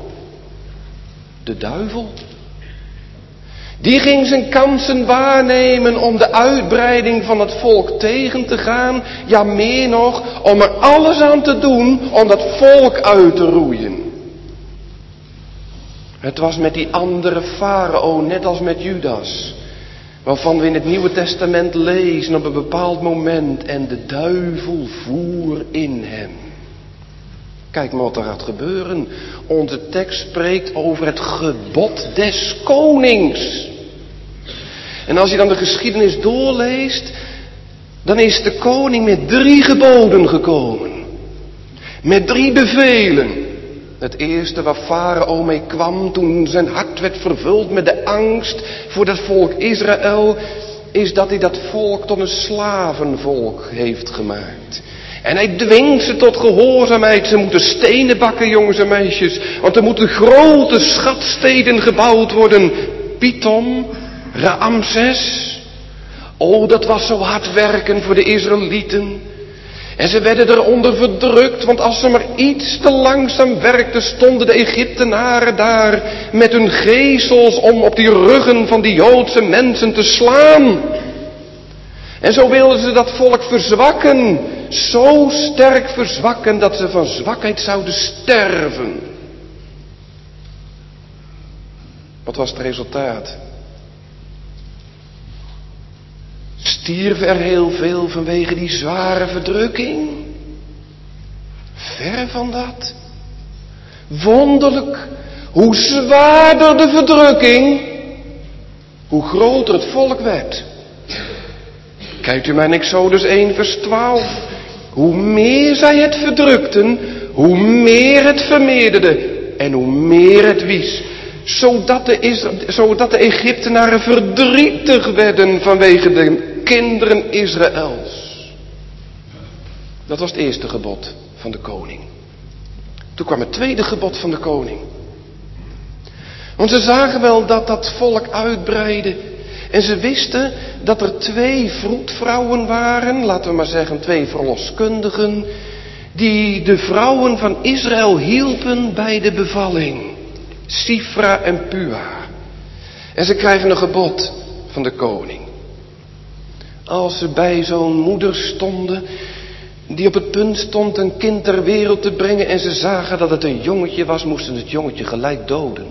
De duivel. Die ging zijn kansen waarnemen om de uitbreiding van het volk tegen te gaan. Ja, meer nog, om er alles aan te doen om dat volk uit te roeien. Het was met die andere farao, net als met Judas, waarvan we in het Nieuwe Testament lezen op een bepaald moment, en de duivel voer in hem. Kijk maar wat er gaat gebeuren. Onze tekst spreekt over het gebod des konings. En als je dan de geschiedenis doorleest, dan is de koning met 3 geboden gekomen. Met 3 bevelen. Het eerste waar farao mee kwam toen zijn hart werd vervuld met de angst voor dat volk Israël, is dat hij dat volk tot een slavenvolk heeft gemaakt. En hij dwingt ze tot gehoorzaamheid. Ze moeten stenen bakken, jongens en meisjes. Want er moeten grote schatsteden gebouwd worden. Pithom, Raamses. Oh, dat was zo hard werken voor de Israëlieten. En ze werden eronder verdrukt, want als ze maar iets te langzaam werkten, stonden de Egyptenaren daar met hun gezels om op die ruggen van die Joodse mensen te slaan. En zo wilden ze dat volk verzwakken, zo sterk verzwakken dat ze van zwakheid zouden sterven. Wat was het resultaat? Stierven er heel veel vanwege die zware verdrukking? Ver van dat. Wonderlijk, hoe zwaarder de verdrukking, hoe groter het volk werd. Kijkt u maar in Exodus 1 vers 12. Hoe meer zij het verdrukten, hoe meer het vermeerderde en hoe meer het wies. Zodat de Egyptenaren verdrietig werden vanwege de kinderen Israëls. Dat was het eerste gebod van de koning. Toen kwam het tweede gebod van de koning. Want ze zagen wel dat dat volk uitbreidde. En ze wisten dat er 2 vroedvrouwen waren, laten we maar zeggen 2 verloskundigen, die de vrouwen van Israël hielpen bij de bevalling. Sifra en Pua. En ze krijgen een gebod van de koning. Als ze bij zo'n moeder stonden, die op het punt stond een kind ter wereld te brengen, en ze zagen dat het een jongetje was, moesten ze het jongetje gelijk doden.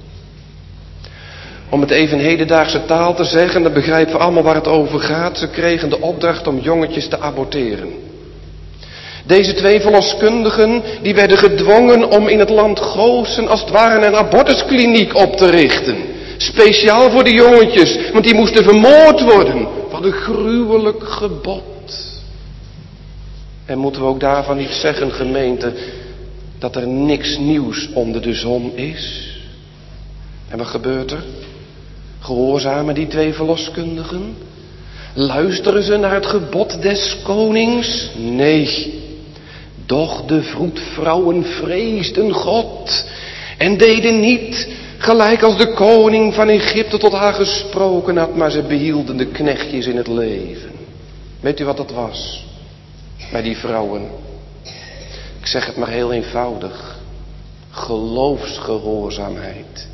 Om het even in hedendaagse taal te zeggen, dan begrijpen we allemaal waar het over gaat. Ze kregen de opdracht om jongetjes te aborteren. Deze 2 verloskundigen, die werden gedwongen om in het land Gozen als het ware een abortuskliniek op te richten. Speciaal voor de jongetjes, want die moesten vermoord worden. Wat een gruwelijk gebod. En moeten we ook daarvan niet zeggen, gemeente, dat er niks nieuws onder de zon is? En wat gebeurt er? Gehoorzamen die 2 verloskundigen? Luisteren ze naar het gebod des konings? Nee. Doch de vroedvrouwen vreesden God en deden niet gelijk als de koning van Egypte tot haar gesproken had, maar ze behielden de knechtjes in het leven. Weet u wat dat was? Bij die vrouwen. Ik zeg het maar heel eenvoudig. Geloofsgehoorzaamheid.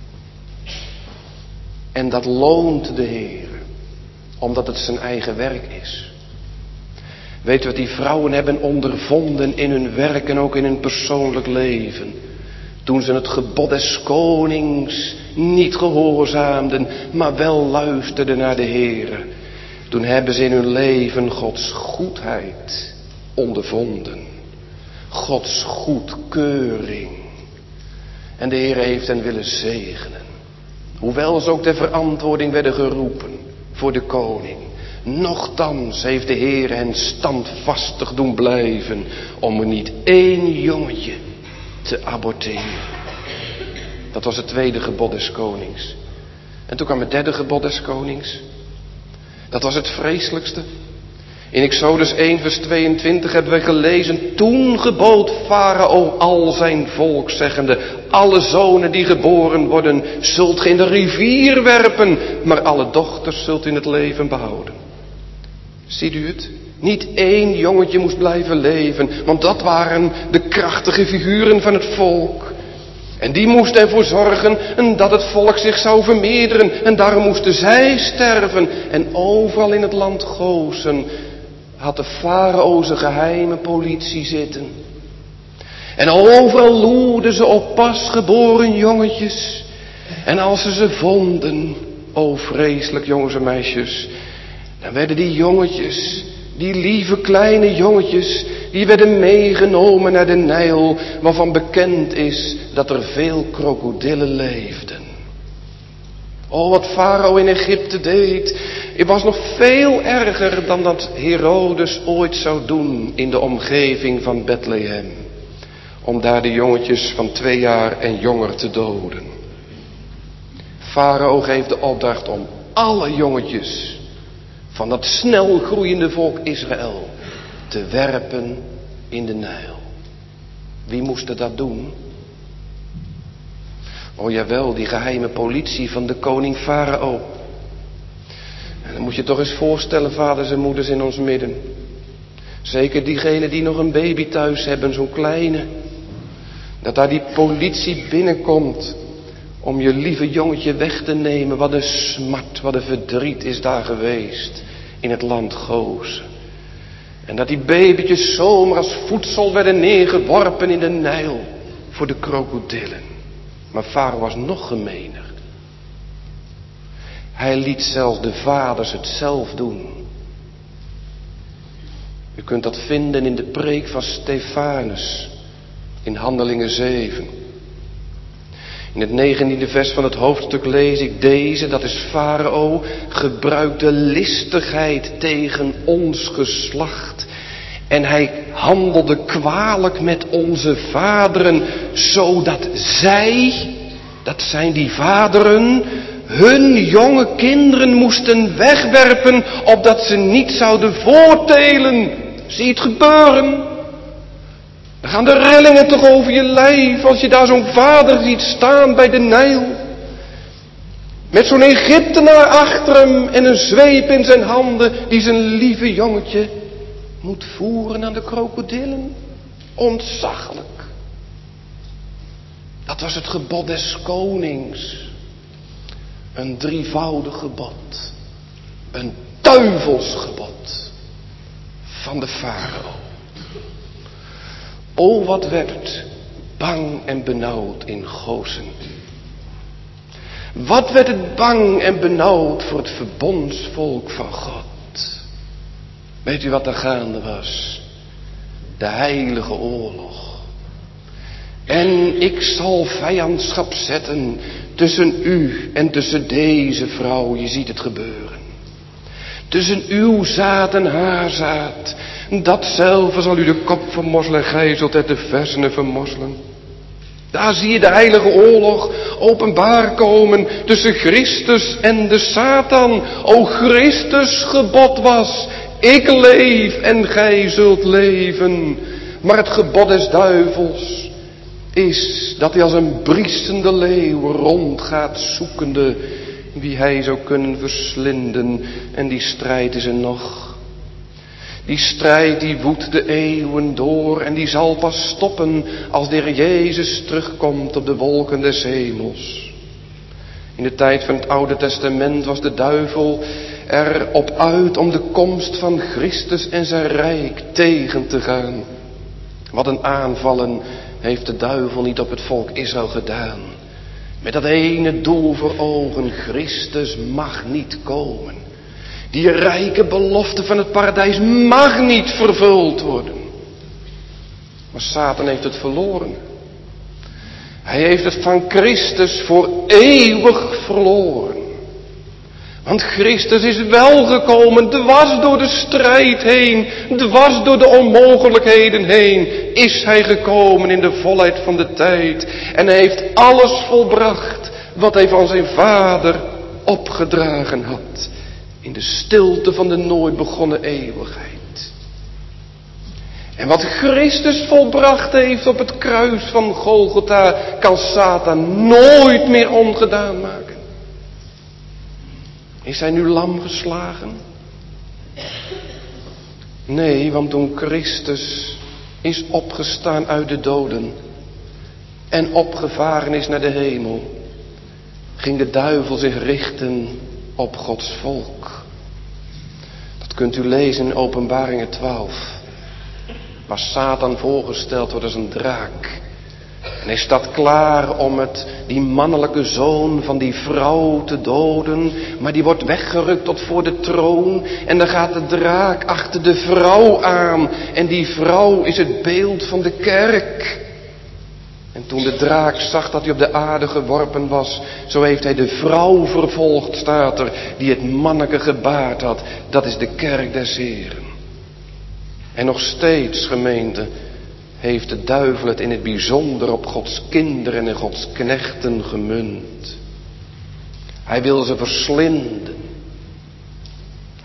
En dat loont de Heer, omdat het zijn eigen werk is. Weet u wat die vrouwen hebben ondervonden in hun werk en ook in hun persoonlijk leven? Toen ze het gebod des konings niet gehoorzaamden, maar wel luisterden naar de Heer. Toen hebben ze in hun leven Gods goedheid ondervonden. Gods goedkeuring. En de Heer heeft hen willen zegenen. Hoewel ze ook ter verantwoording werden geroepen voor de koning. Nochtans heeft de Heer hen standvastig doen blijven om er niet 1 jongetje te aborteren. Dat was het tweede gebod des konings. En toen kwam het derde gebod des konings. Dat was het vreselijkste. In Exodus 1 vers 22 hebben we gelezen: toen gebood Farao al zijn volk, zeggende: alle zonen die geboren worden, zult ge in de rivier werpen, maar alle dochters zult in het leven behouden. Ziet u het? Niet 1 jongetje moest blijven leven, want dat waren de krachtige figuren van het volk. En die moesten ervoor zorgen dat het volk zich zou vermeerderen. En daarom moesten zij sterven. En overal in het land Gozen had de farao zijn geheime politie zitten. En overal loerden ze op pasgeboren jongetjes. En als ze vonden, o vreselijk jongens en meisjes, dan werden die jongetjes, die lieve kleine jongetjes, die werden meegenomen naar de Nijl, waarvan bekend is dat er veel krokodillen leefden. Oh, wat Farao in Egypte deed, het was nog veel erger dan dat Herodes ooit zou doen in de omgeving van Bethlehem. Om daar de jongetjes van 2 jaar en jonger te doden. Farao geeft de opdracht om alle jongetjes van dat snel groeiende volk Israël te werpen in de Nijl. Wie moest dat doen? Oh jawel, die geheime politie van de koning Farao. En dan moet je toch eens voorstellen, vaders en moeders in ons midden. Zeker diegenen die nog een baby thuis hebben, zo'n kleine. Dat daar die politie binnenkomt om je lieve jongetje weg te nemen. Wat een smart, wat een verdriet is daar geweest in het land Gozen. En dat die babytjes zomaar als voedsel werden neergeworpen in de Nijl voor de krokodillen. Maar Farao was nog gemener. Hij liet zelfs de vaders het zelf doen. U kunt dat vinden in de preek van Stefanus in Handelingen 7. In het 19e vers van het hoofdstuk lees ik deze, dat is Farao, gebruikte listigheid tegen ons geslacht. En hij handelde kwalijk met onze vaderen, zodat zij, dat zijn die vaderen, hun jonge kinderen moesten wegwerpen, opdat ze niet zouden voortelen. Zie je het gebeuren? Dan gaan de rillingen toch over je lijf als je daar zo'n vader ziet staan bij de Nijl. Met zo'n Egyptenaar achter hem en een zweep in zijn handen die zijn lieve jongetje moet voeren aan de krokodillen. Ontzaglijk. Dat was het gebod des konings. Een drievoudig gebod. Een duivelsgebod van de farao. O, wat werd het bang en benauwd in Gozen. Wat werd het bang en benauwd voor het verbondsvolk van God. Weet u wat er gaande was? De heilige oorlog. En ik zal vijandschap zetten tussen u en tussen deze vrouw. Je ziet het gebeuren. Tussen uw zaad en haar zaad. Datzelfde zal u de kop vermorzelen en gij zult het de versenen vermorzelen. Daar zie je de heilige oorlog openbaar komen tussen Christus en de Satan. O, Christus gebod was, ik leef en gij zult leven. Maar het gebod des duivels is dat hij als een briesende leeuw rondgaat zoekende wie hij zou kunnen verslinden. En die strijd is er nog. Die strijd die woedt de eeuwen door en die zal pas stoppen als de Heer Jezus terugkomt op de wolken des hemels. In de tijd van het Oude Testament was de duivel erop uit om de komst van Christus en zijn rijk tegen te gaan. Wat een aanvallen heeft de duivel niet op het volk Israël gedaan. Met dat ene doel voor ogen, Christus mag niet komen. Die rijke belofte van het paradijs mag niet vervuld worden. Maar Satan heeft het verloren. Hij heeft het van Christus voor eeuwig verloren. Want Christus is wel gekomen, dwars door de strijd heen, dwars door de onmogelijkheden heen, is hij gekomen in de volheid van de tijd. En hij heeft alles volbracht wat hij van zijn Vader opgedragen had. In de stilte van de nooit begonnen eeuwigheid. En wat Christus volbracht heeft op het kruis van Golgotha, kan Satan nooit meer ongedaan maken. Is hij nu lam geslagen? Nee, want toen Christus is opgestaan uit de doden en opgevaren is naar de hemel, ging de duivel zich richten op Gods volk. Dat kunt u lezen in Openbaringen 12. Waar Satan voorgesteld wordt als een draak. En hij staat klaar om die mannelijke zoon van die vrouw te doden. Maar die wordt weggerukt tot voor de troon. En dan gaat de draak achter de vrouw aan. En die vrouw is het beeld van de kerk. En toen de draak zag dat hij op de aarde geworpen was, zo heeft hij de vrouw vervolgd, staat er, die het manneke gebaard had. Dat is de kerk des Heren. En nog steeds, gemeente, heeft de duivel het in het bijzonder op Gods kinderen en Gods knechten gemunt. Hij wil ze verslinden.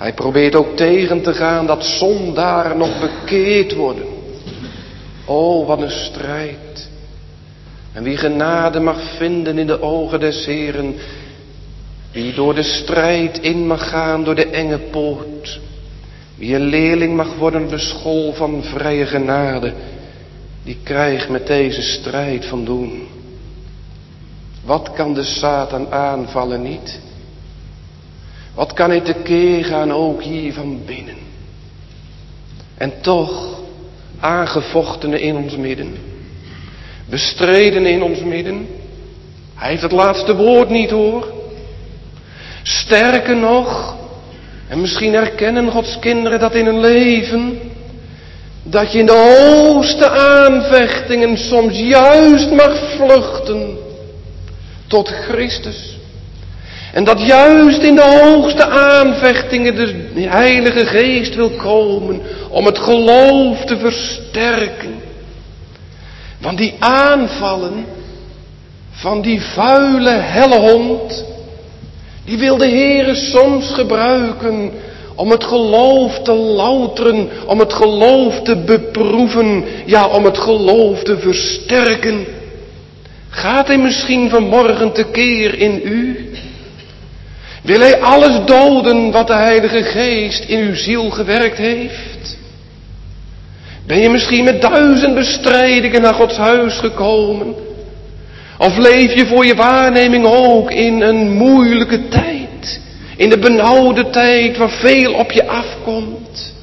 Hij probeert ook tegen te gaan dat zondaren nog bekeerd worden. O, wat een strijd. En wie genade mag vinden in de ogen des Heeren, wie door de strijd in mag gaan door de enge poort, wie een leerling mag worden op de school van vrije genade, die krijgt met deze strijd van doen. Wat kan de Satan aanvallen niet? Wat kan hij tekeer gaan ook hier van binnen? En toch, aangevochtenen in ons midden, bestreden in ons midden, hij heeft het laatste woord niet hoor. Sterker nog, en misschien herkennen Gods kinderen dat in hun leven, dat je in de hoogste aanvechtingen soms juist mag vluchten tot Christus. En dat juist in de hoogste aanvechtingen de Heilige Geest wil komen om het geloof te versterken. Want die aanvallen van die vuile hellehond, die wil de Heere soms gebruiken om het geloof te louteren, om het geloof te beproeven, ja, om het geloof te versterken. Gaat hij misschien vanmorgen tekeer in u? Wil hij alles doden wat de Heilige Geest in uw ziel gewerkt heeft? Ben je misschien met 1000 bestrijdingen naar Gods huis gekomen? Of leef je voor je waarneming ook in een moeilijke tijd? In de benauwde tijd waar veel op je afkomt?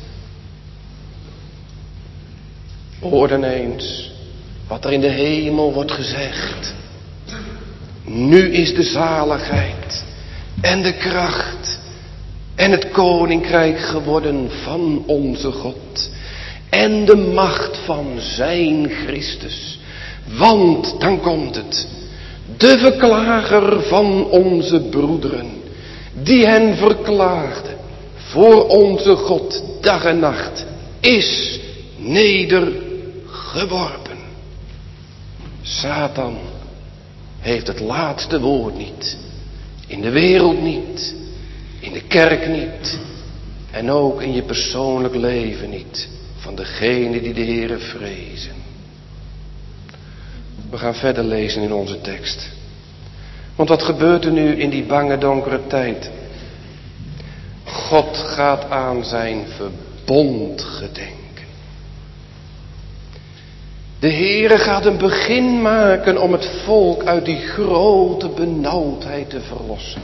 Hoor dan eens wat er in de hemel wordt gezegd. Nu is de zaligheid en de kracht en het koninkrijk geworden van onze God en de macht van zijn Christus. Want, dan komt het, de verklager van onze broederen, die hen verklaagde voor onze God dag en nacht, is nedergeworpen. Satan heeft het laatste woord niet. In de wereld niet. In de kerk niet. En ook in je persoonlijk leven niet. Van degenen die de Heere vrezen. We gaan verder lezen in onze tekst. Want wat gebeurt er nu in die bange donkere tijd? God gaat aan zijn verbond gedenken. De Heere gaat een begin maken om het volk uit die grote benauwdheid te verlossen.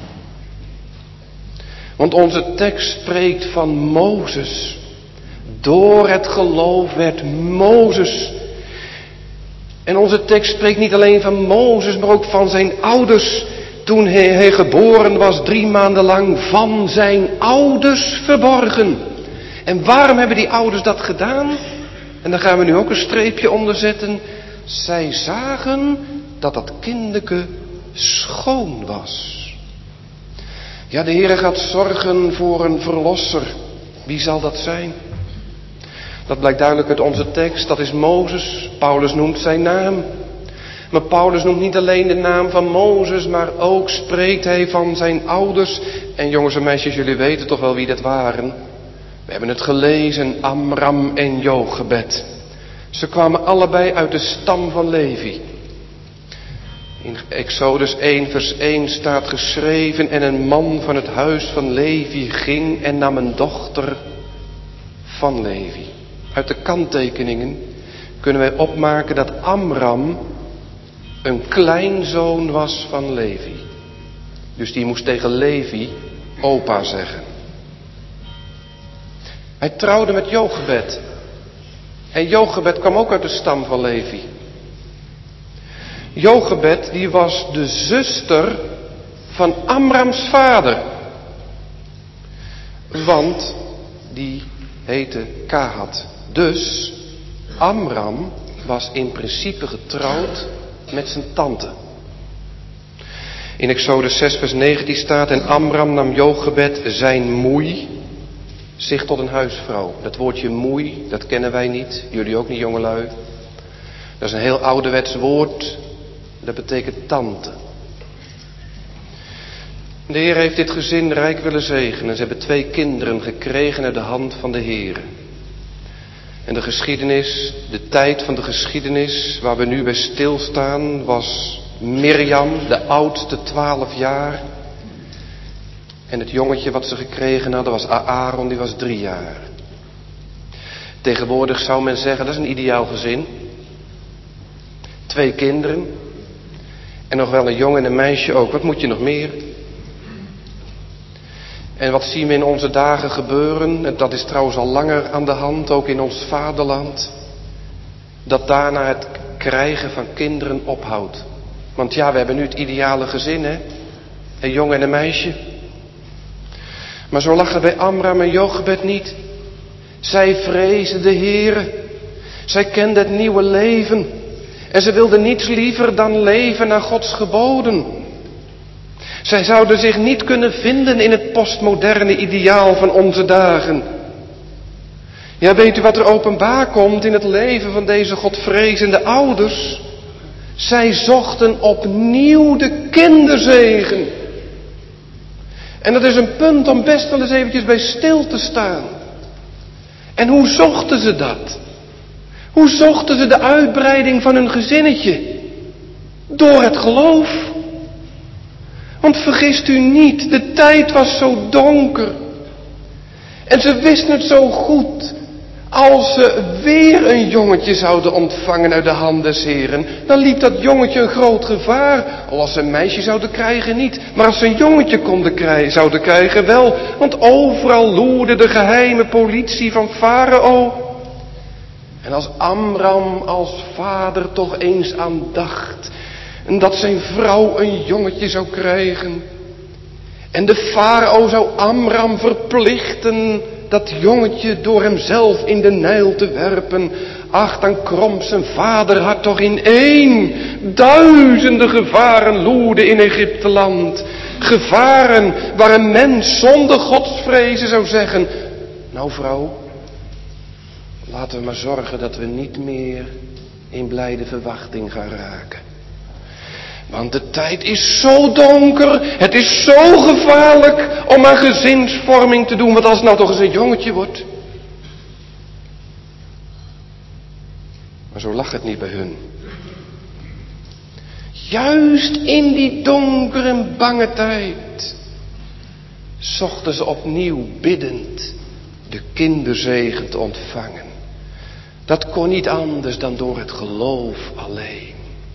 Want onze tekst spreekt van Mozes. Door het geloof werd Mozes. En onze tekst spreekt niet alleen van Mozes, maar ook van zijn ouders. Toen hij geboren was, 3 maanden lang van zijn ouders verborgen. En waarom hebben die ouders dat gedaan? En daar gaan we nu ook een streepje onder zetten. Zij zagen dat dat kindeke schoon was. Ja, de Heere gaat zorgen voor een verlosser. Wie zal dat zijn? Dat blijkt duidelijk uit onze tekst. Dat is Mozes. Paulus noemt zijn naam. Maar Paulus noemt niet alleen de naam van Mozes, maar ook spreekt hij van zijn ouders. En jongens en meisjes, jullie weten toch wel wie dat waren? We hebben het gelezen, Amram en Jochebed. Ze kwamen allebei uit de stam van Levi. In Exodus 1 vers 1 staat geschreven: en een man van het huis van Levi ging en nam een dochter van Levi. Uit de kanttekeningen kunnen wij opmaken dat Amram een kleinzoon was van Levi. Dus die moest tegen Levi opa zeggen. Hij trouwde met Jochebed. En Jochebed kwam ook uit de stam van Levi. Jochebed, die was de zuster van Amrams vader. Want die heette Kahat. Dus Amram was in principe getrouwd met zijn tante. In Exodus 6 vers 19 staat: en Amram nam Jochebed zijn moei zich tot een huisvrouw. Dat woordje moei, dat kennen wij niet. Jullie ook niet, jongelui. Dat is een heel ouderwets woord. Dat betekent tante. De Heer heeft dit gezin rijk willen zegenen. Ze hebben 2 kinderen gekregen uit de hand van de Heer. En de geschiedenis, de tijd van de geschiedenis waar we nu bij stilstaan, was Mirjam, de oudste 12 jaar. En het jongetje wat ze gekregen hadden was Aaron, die was 3 jaar. Tegenwoordig zou men zeggen, dat is een ideaal gezin. 2 kinderen. En nog wel een jongen en een meisje ook. Wat moet je nog meer? En wat zien we in onze dagen gebeuren? En dat is trouwens al langer aan de hand, ook in ons vaderland. Dat daarna het krijgen van kinderen ophoudt. Want ja, we hebben nu het ideale gezin, hè? Een jongen en een meisje. Maar zo lag het bij Amram en Jochebed niet. Zij vreesden de Heere. Zij kenden het nieuwe leven. En ze wilden niets liever dan leven naar Gods geboden. Zij zouden zich niet kunnen vinden in het postmoderne ideaal van onze dagen. Ja, weet u wat er openbaar komt in het leven van deze godvrezende ouders? Zij zochten opnieuw de kinderzegen. En dat is een punt om best wel eens eventjes bij stil te staan. En hoe zochten ze dat? Hoe zochten ze de uitbreiding van hun gezinnetje? Door het geloof. Want vergist u niet, de tijd was zo donker. En ze wisten het zo goed. Als ze weer een jongetje zouden ontvangen uit de hand des Heren, dan liep dat jongetje een groot gevaar. Al als ze een meisje zouden krijgen niet, maar als ze een jongetje zouden krijgen wel. Want overal loerde de geheime politie van Farao. En als Amram als vader toch eens aan dacht, en dat zijn vrouw een jongetje zou krijgen. En de farao zou Amram verplichten dat jongetje door hemzelf in de Nijl te werpen. Ach, dan kromp zijn vaderhart toch ineen. Duizenden gevaren loerden in Egypteland. Gevaren waar een mens zonder godsvrezen zou zeggen, nou vrouw, laten we maar zorgen dat we niet meer in blijde verwachting gaan raken. Want de tijd is zo donker, het is zo gevaarlijk om aan gezinsvorming te doen. Want als het nou toch eens een jongetje wordt. Maar zo lag het niet bij hun. Juist in die donkere en bange tijd zochten ze opnieuw biddend de kinderzegen te ontvangen. Dat kon niet anders dan door het geloof alleen.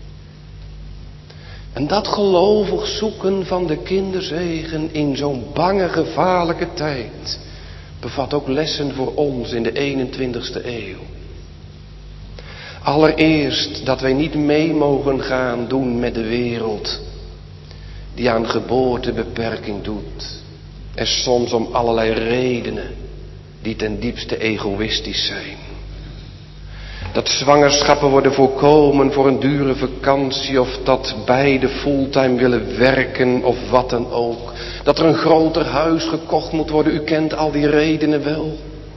En dat gelovig zoeken van de kinderzegen in zo'n bange, gevaarlijke tijd bevat ook lessen voor ons in de 21ste eeuw. Allereerst dat wij niet mee mogen gaan doen met de wereld die aan geboortebeperking doet. En soms om allerlei redenen die ten diepste egoïstisch zijn. Dat zwangerschappen worden voorkomen voor een dure vakantie, of dat beide fulltime willen werken of wat dan ook. Dat er een groter huis gekocht moet worden, u kent al die redenen wel.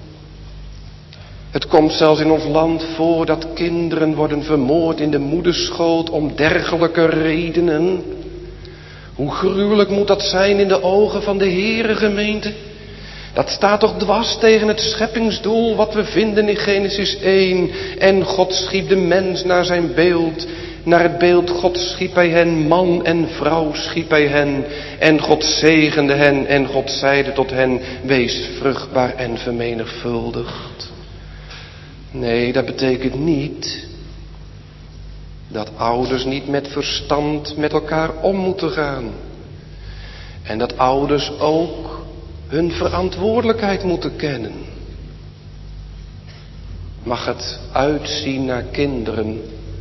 Het komt zelfs in ons land voor dat kinderen worden vermoord in de moederschoot om dergelijke redenen. Hoe gruwelijk moet dat zijn in de ogen van de Heere, gemeente? Dat staat toch dwars tegen het scheppingsdoel wat we vinden in Genesis 1. En God schiep de mens naar zijn beeld. Naar het beeld God schiep hij hen, man en vrouw schiep hij hen. En God zegende hen en God zeide tot hen, wees vruchtbaar en vermenigvuldigd. Nee, dat betekent niet dat ouders niet met verstand met elkaar om moeten gaan. En dat ouders ook hun verantwoordelijkheid moeten kennen. Mag het uitzien naar kinderen,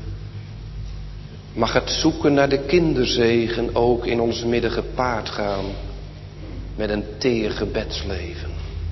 mag het zoeken naar de kinderzegen ook in ons midden gepaard gaan met een teer gebedsleven.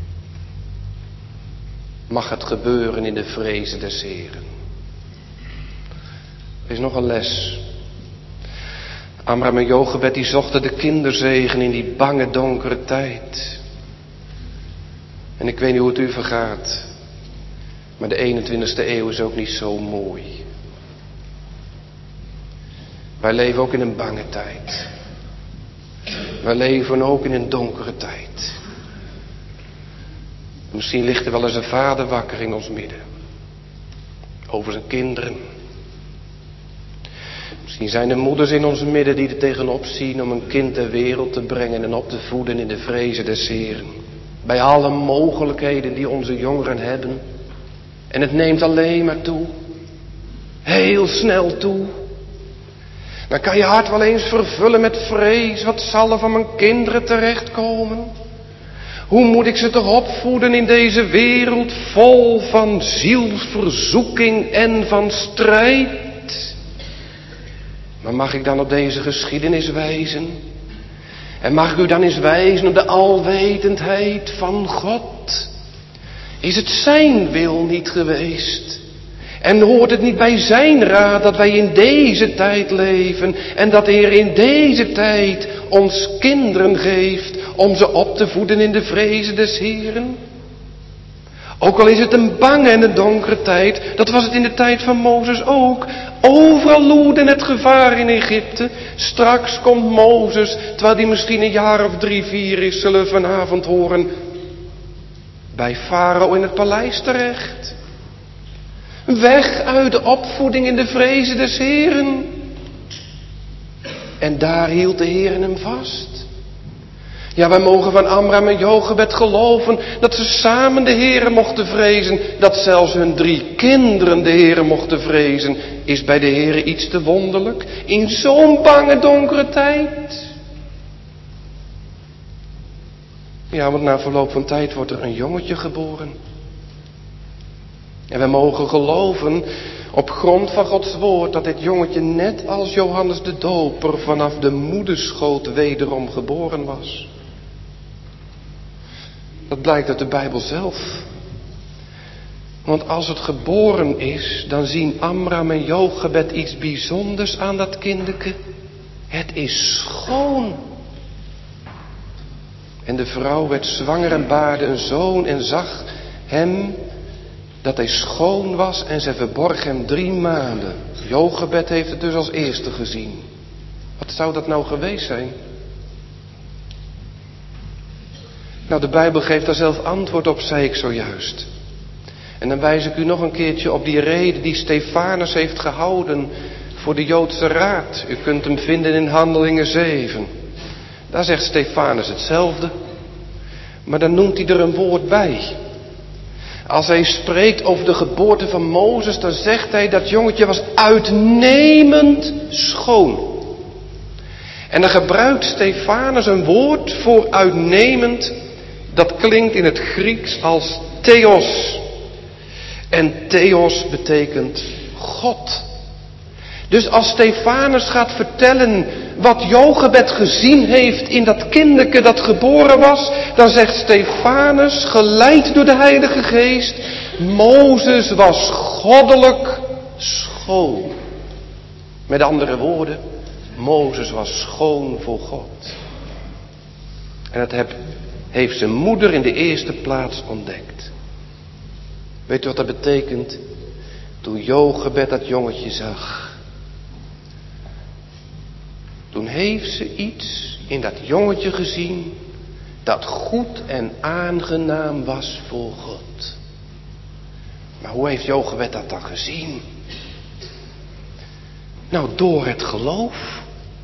Mag het gebeuren in de vrezen des Heren. Er is nog een les. Amram en Jochebed die zochten de kinderzegen in die bange donkere tijd. En ik weet niet hoe het u vergaat, maar de 21ste eeuw is ook niet zo mooi. Wij leven ook in een bange tijd. We leven ook in een donkere tijd. Misschien ligt er wel eens een vader wakker in ons midden. Over zijn kinderen. Misschien zijn er moeders in ons midden die er tegenop zien om een kind ter wereld te brengen en op te voeden in de vrezen des Heren. Bij alle mogelijkheden die onze jongeren hebben. En het neemt alleen maar toe. Heel snel toe. Dan kan je hart wel eens vervullen met vrees. Wat zal er van mijn kinderen terechtkomen? Hoe moet ik ze toch opvoeden in deze wereld vol van zielsverzoeking en van strijd? Maar mag ik dan op deze geschiedenis wijzen? En mag ik u dan eens wijzen op de alwetendheid van God? Is het zijn wil niet geweest? En hoort het niet bij zijn raad dat wij in deze tijd leven en dat de Heer in deze tijd ons kinderen geeft om ze op te voeden in de vrezen des Heren? Ook al is het een bange en een donkere tijd, dat was het in de tijd van Mozes ook. Overal loerde het gevaar in Egypte. Straks komt Mozes, terwijl hij misschien een jaar of 3, 4 is, zullen we vanavond horen, bij Farao in het paleis terecht. Weg uit de opvoeding in de vrezen des Heren. En daar hield de Heer hem vast. Ja, wij mogen van Amram en Jochebed geloven dat ze samen de Heere mochten vrezen. Dat zelfs hun 3 kinderen de Heere mochten vrezen. Is bij de Heere iets te wonderlijk in zo'n bange donkere tijd? Ja, want na verloop van tijd wordt er een jongetje geboren. En wij mogen geloven op grond van Gods woord dat dit jongetje net als Johannes de Doper vanaf de moederschoot wederom geboren was. Dat blijkt uit de Bijbel zelf. Want als het geboren is, dan zien Amram en Jochebed iets bijzonders aan dat kindeke. Het is schoon. En de vrouw werd zwanger en baarde een zoon en zag hem dat hij schoon was en zij verborg hem 3 maanden. Jochebed heeft het dus als eerste gezien. Wat zou dat nou geweest zijn? Nou, de Bijbel geeft daar zelf antwoord op, zei ik zojuist. En dan wijs ik u nog een keertje op die reden die Stefanus heeft gehouden voor de Joodse Raad. U kunt hem vinden in Handelingen 7. Daar zegt Stefanus hetzelfde. Maar dan noemt hij er een woord bij. Als hij spreekt over de geboorte van Mozes, dan zegt hij dat jongetje was uitnemend schoon. En dan gebruikt Stefanus een woord voor uitnemend. Dat klinkt in het Grieks als theos. En theos betekent God. Dus als Stefanus gaat vertellen wat Jochebed gezien heeft in dat kinderke dat geboren was, dan zegt Stefanus, geleid door de Heilige Geest, Mozes was goddelijk schoon. Met andere woorden, Mozes was schoon voor God. En dat heeft zijn moeder in de eerste plaats ontdekt. Weet u wat dat betekent? Toen Jochebed dat jongetje zag, toen heeft ze iets in dat jongetje gezien dat goed en aangenaam was voor God. Maar hoe heeft Jochebed dat dan gezien? Nou, door het geloof.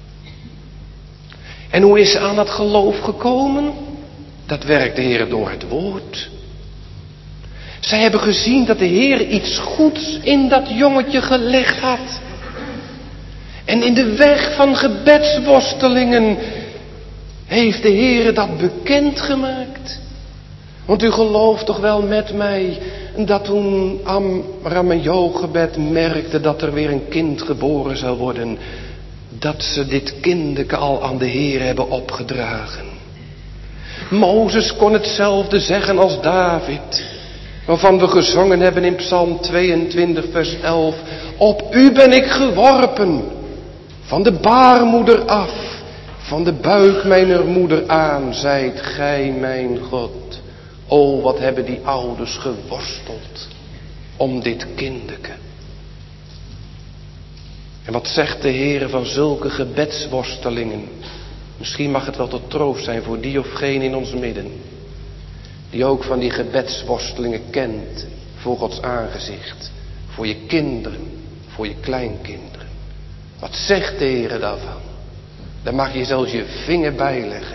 En hoe is ze aan dat geloof gekomen? Dat werkt de Heer door het woord. Zij hebben gezien dat de Heer iets goeds in dat jongetje gelegd had. En in de weg van gebedsworstelingen heeft de Heer dat bekendgemaakt. Want u gelooft toch wel met mij dat toen Amram en Jochebed merkten dat er weer een kind geboren zou worden, dat ze dit kindeke al aan de Heer hebben opgedragen. Mozes kon hetzelfde zeggen als David, waarvan we gezongen hebben in Psalm 22 vers 11. Op u ben ik geworpen, van de baarmoeder af, van de buik mijner moeder aan, zijt gij mijn God. O, wat hebben die ouders geworsteld om dit kindeke. En wat zegt de Heer van zulke gebedsworstelingen? Misschien mag het wel tot troost zijn voor die of geen in ons midden, die ook van die gebedsworstelingen kent voor Gods aangezicht, voor je kinderen, voor je kleinkinderen. Wat zegt de Heer daarvan? Daar mag je zelfs je vinger bij leggen.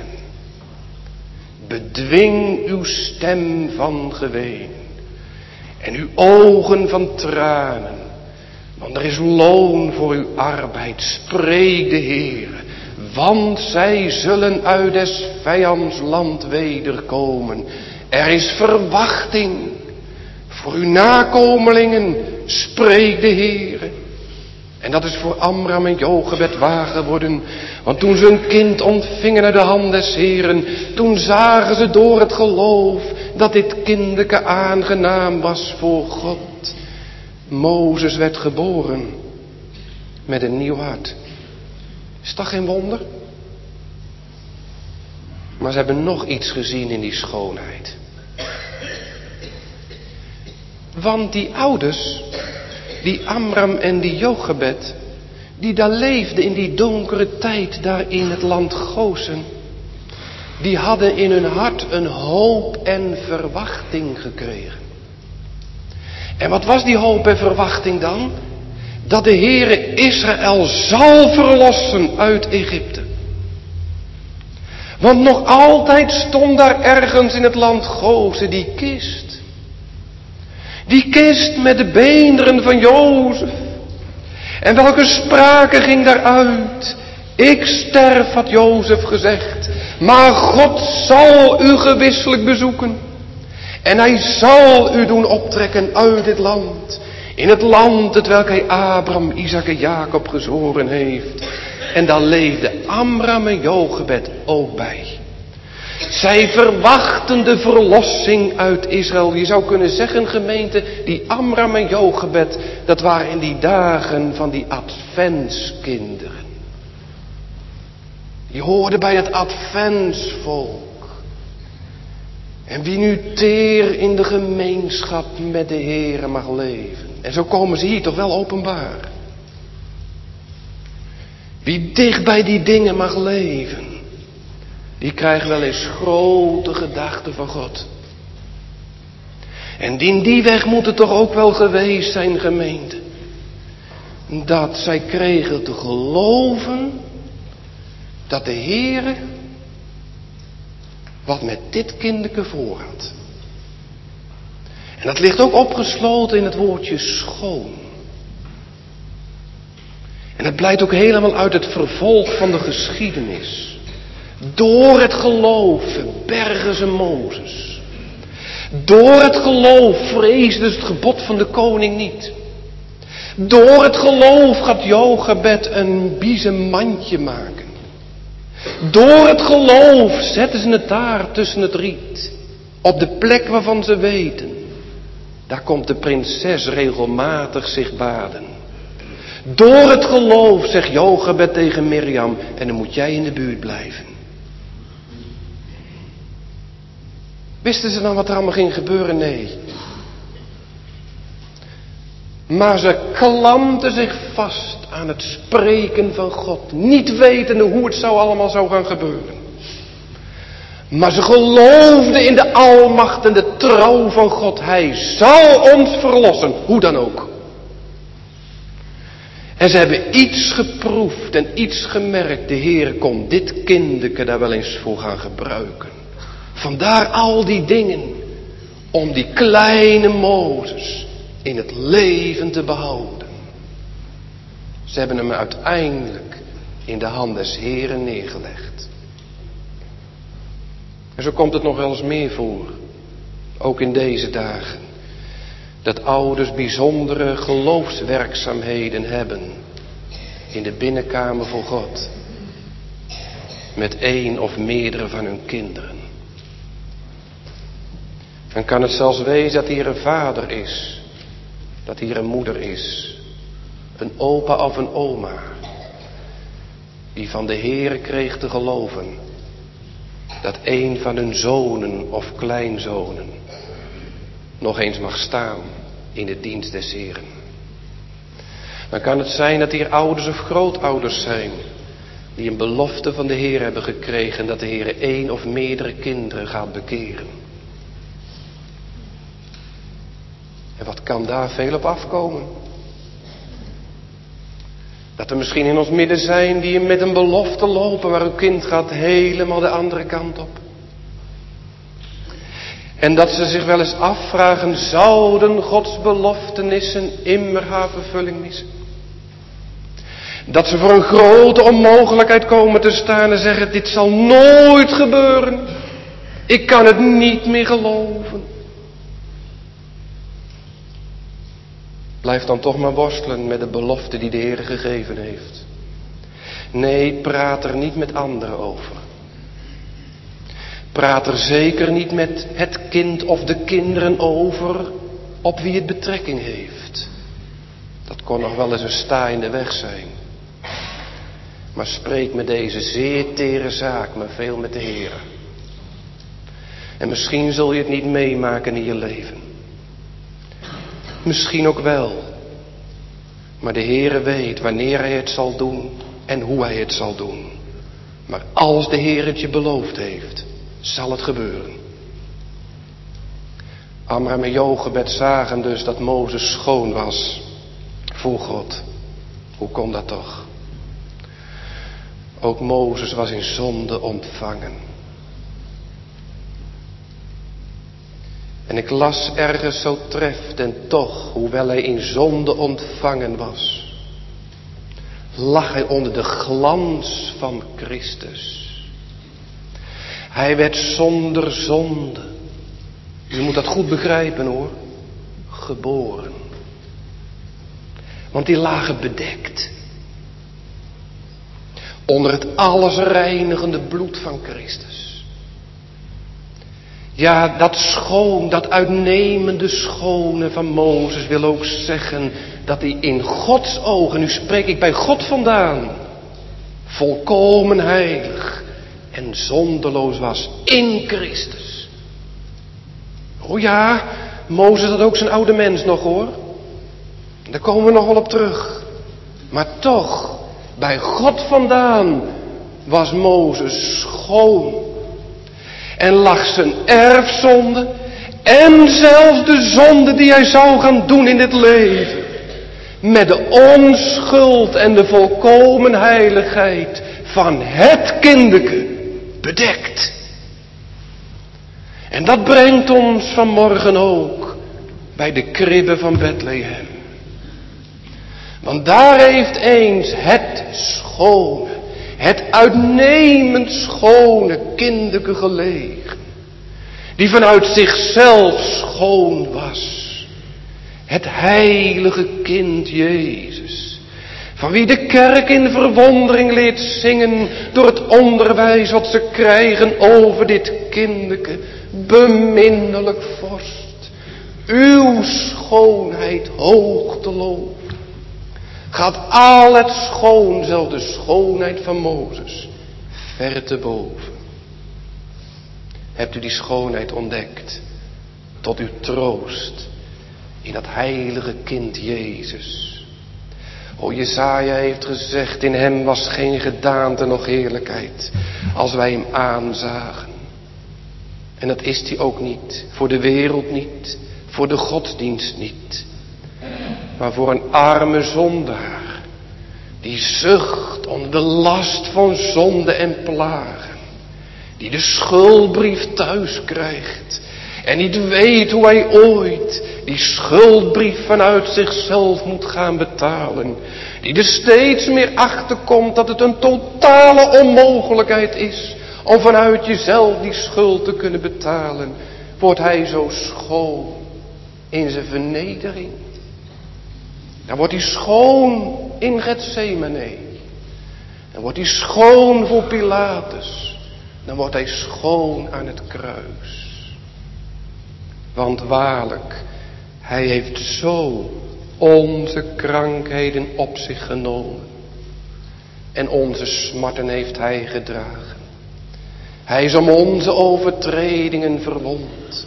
Bedwing uw stem van geween en uw ogen van tranen, want er is loon voor uw arbeid, spreekt de Heer. Want zij zullen uit des vijands land wederkomen. Er is verwachting voor uw nakomelingen, spreekt de Heer. En dat is voor Amram en Jochebed waar geworden. Want toen ze een kind ontvingen uit de hand des Heeren, toen zagen ze door het geloof dat dit kindeke aangenaam was voor God. Mozes werd geboren met een nieuw hart. Is dat geen wonder? Maar ze hebben nog iets gezien in die schoonheid. Want die ouders, die Amram en die Jochebed, die daar leefden in die donkere tijd daar in het land Gosen, die hadden in hun hart een hoop en verwachting gekregen. En wat was die hoop en verwachting dan? Dat de Heere Israël zal verlossen uit Egypte. Want nog altijd stond daar ergens in het land Gozen die kist. Die kist met de beenderen van Jozef. En welke sprake ging daaruit? Ik sterf, had Jozef gezegd. Maar God zal u gewisselijk bezoeken. En hij zal u doen optrekken uit dit land. In het land het welk hij Abraham, Isaac en Jacob gezworen heeft. En daar leefde Amram en Jochebed ook bij. Zij verwachten de verlossing uit Israël. Je zou kunnen zeggen, gemeente, die Amram en Jochebed, dat waren in die dagen van die adventskinderen. Die hoorden bij het adventsvolk. En wie nu teer in de gemeenschap met de Heere mag leven. En zo komen ze hier toch wel openbaar. Wie dicht bij die dingen mag leven, die krijgt wel eens grote gedachten van God. En in die weg moet het toch ook wel geweest zijn, gemeente. Dat zij kregen te geloven dat de Heere wat met dit kinderke voor had. En dat ligt ook opgesloten in het woordje schoon. En het blijkt ook helemaal uit het vervolg van de geschiedenis. Door het geloof verbergen ze Mozes. Door het geloof vreesden ze het gebod van de koning niet. Door het geloof gaat Jochebed een biezen mandje maken. Door het geloof zetten ze het daar tussen het riet. Op de plek waarvan ze weten. Daar komt de prinses regelmatig zich baden. Door het geloof zegt Jochebed tegen Mirjam, en dan moet jij in de buurt blijven. Wisten ze dan wat er allemaal ging gebeuren? Nee. Maar ze klampten zich vast aan het spreken van God. Niet wetende hoe het allemaal zou gaan gebeuren. Maar ze geloofden in de almacht en de trouw van God. Hij zal ons verlossen, hoe dan ook. En ze hebben iets geproefd en iets gemerkt. De Heer kon dit kinderke daar wel eens voor gaan gebruiken. Vandaar al die dingen. Om die kleine Mozes in het leven te behouden. Ze hebben hem uiteindelijk in de hand des Heeren neergelegd. En zo komt het nog wel eens meer voor. Ook in deze dagen. Dat ouders bijzondere geloofswerkzaamheden hebben. In de binnenkamer voor God. Met één of meerdere van hun kinderen. Dan kan het zelfs wezen dat hier een vader is. Dat hier een moeder is. Een opa of een oma. Die van de Heere kreeg te geloven. Dat een van hun zonen of kleinzonen nog eens mag staan in de dienst des Heeren. Dan kan het zijn dat hier ouders of grootouders zijn. Die een belofte van de Heer hebben gekregen dat de Heer 1 of meerdere kinderen gaat bekeren. En wat kan daar veel op afkomen? Dat er misschien in ons midden zijn die met een belofte lopen, maar uw kind gaat helemaal de andere kant op. En dat ze zich wel eens afvragen, zouden Gods beloftenissen immer haar vervulling missen? Dat ze voor een grote onmogelijkheid komen te staan en zeggen, dit zal nooit gebeuren. Ik kan het niet meer geloven. Blijf dan toch maar worstelen met de belofte die de Heer gegeven heeft. Nee, praat er niet met anderen over. Praat er zeker niet met het kind of de kinderen over op wie het betrekking heeft. Dat kon nog wel eens een sta in de weg zijn. Maar spreek met deze zeer tere zaak maar veel met de Heer. En misschien zul je het niet meemaken in je leven. Misschien ook wel. Maar de Heere weet wanneer Hij het zal doen en hoe Hij het zal doen. Maar als de Heer het je beloofd heeft, zal het gebeuren. Amram en Jochebed zagen dus dat Mozes schoon was voor God. Hoe kon dat toch? Ook Mozes was in zonde ontvangen. En ik las ergens zo treffend, toch, hoewel hij in zonde ontvangen was, lag hij onder de glans van Christus. Hij werd zonder zonde. U moet dat goed begrijpen hoor. Geboren. Want die lagen bedekt. Onder het alles reinigende bloed van Christus. Ja, dat schoon, dat uitnemende schone van Mozes wil ook zeggen dat hij in Gods ogen, nu spreek ik bij God vandaan, volkomen heilig en zonderloos was in Christus. Oh ja, Mozes had ook zijn oude mens nog hoor. Daar komen we nog wel op terug. Maar toch, bij God vandaan was Mozes schoon. En lag zijn erfzonde en zelfs de zonde die hij zou gaan doen in dit leven, met de onschuld en de volkomen heiligheid van het kindeke bedekt. En dat brengt ons vanmorgen ook bij de kribbe van Bethlehem. Want daar heeft eens het schone, het uitnemend schone kindeke gelegen. Die vanuit zichzelf schoon was. Het heilige kind Jezus. Van wie de kerk in verwondering leert zingen door het onderwijs wat ze krijgen over dit kindeke. Beminnelijk vorst, uw schoonheid hoog te loven. Gaat al het schoon, zelfs de schoonheid van Mozes, ver te boven. Hebt u die schoonheid ontdekt, tot uw troost, in dat heilige kind Jezus. O, Jesaja heeft gezegd, in hem was geen gedaante noch heerlijkheid, als wij hem aanzagen. En dat is hij ook niet, voor de wereld niet, voor de godsdienst niet. Maar voor een arme zondaar, die zucht onder de last van zonde en plagen. Die de schuldbrief thuis krijgt en niet weet hoe hij ooit die schuldbrief vanuit zichzelf moet gaan betalen. Die er steeds meer achter komt dat het een totale onmogelijkheid is om vanuit jezelf die schuld te kunnen betalen. Wordt hij zo schoon in zijn vernedering. Dan wordt hij schoon in Getsemane. Dan wordt hij schoon voor Pilatus. Dan wordt hij schoon aan het kruis. Want waarlijk, hij heeft zo onze krankheden op zich genomen. En onze smarten heeft hij gedragen. Hij is om onze overtredingen verwond.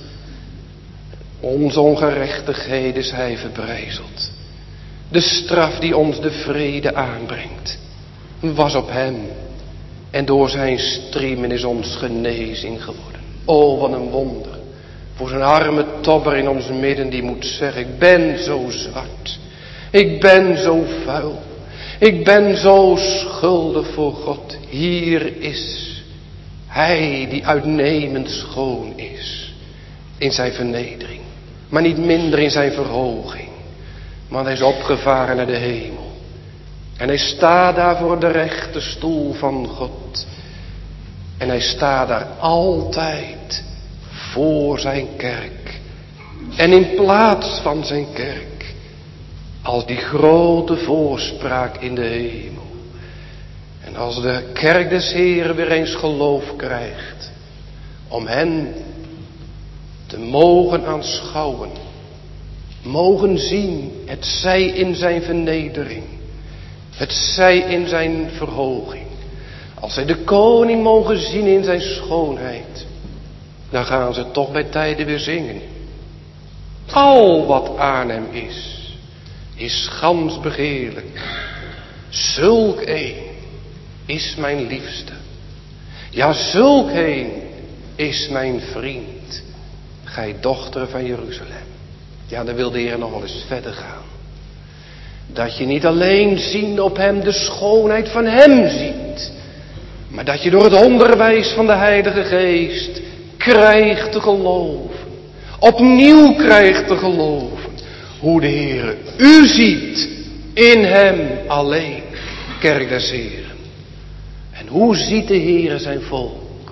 Onze ongerechtigheden is hij verbrijzeld. De straf die ons de vrede aanbrengt, was op hem. En door zijn striemen is ons genezing geworden. O, wat een wonder. Voor zo'n arme tobber in ons midden die moet zeggen, ik ben zo zwart. Ik ben zo vuil. Ik ben zo schuldig voor God. Hier is Hij die uitnemend schoon is. In zijn vernedering. Maar niet minder in zijn verhoging. Want hij is opgevaren naar de hemel. En hij staat daar voor de rechte stoel van God. En hij staat daar altijd voor zijn kerk. En in plaats van zijn kerk. Als die grote voorspraak in de hemel. En als de kerk des Heren weer eens geloof krijgt. Om hen te mogen aanschouwen. Mogen zien. Het zij in zijn vernedering. Het zij in zijn verhoging. Als zij de koning mogen zien in zijn schoonheid. Dan gaan ze toch bij tijden weer zingen. Al wat aan hem is gans begeerlijk. Zulk een is mijn liefste. Ja, zulk een is mijn vriend. Gij dochter van Jeruzalem. Ja, dan wil de Heer nog wel eens verder gaan. Dat je niet alleen zien op hem de schoonheid van hem ziet. Maar dat je door het onderwijs van de Heilige Geest krijgt te geloven. Opnieuw krijgt te geloven. Hoe de Heer u ziet in hem alleen. Kerk des Heren. En hoe ziet de Heer zijn volk?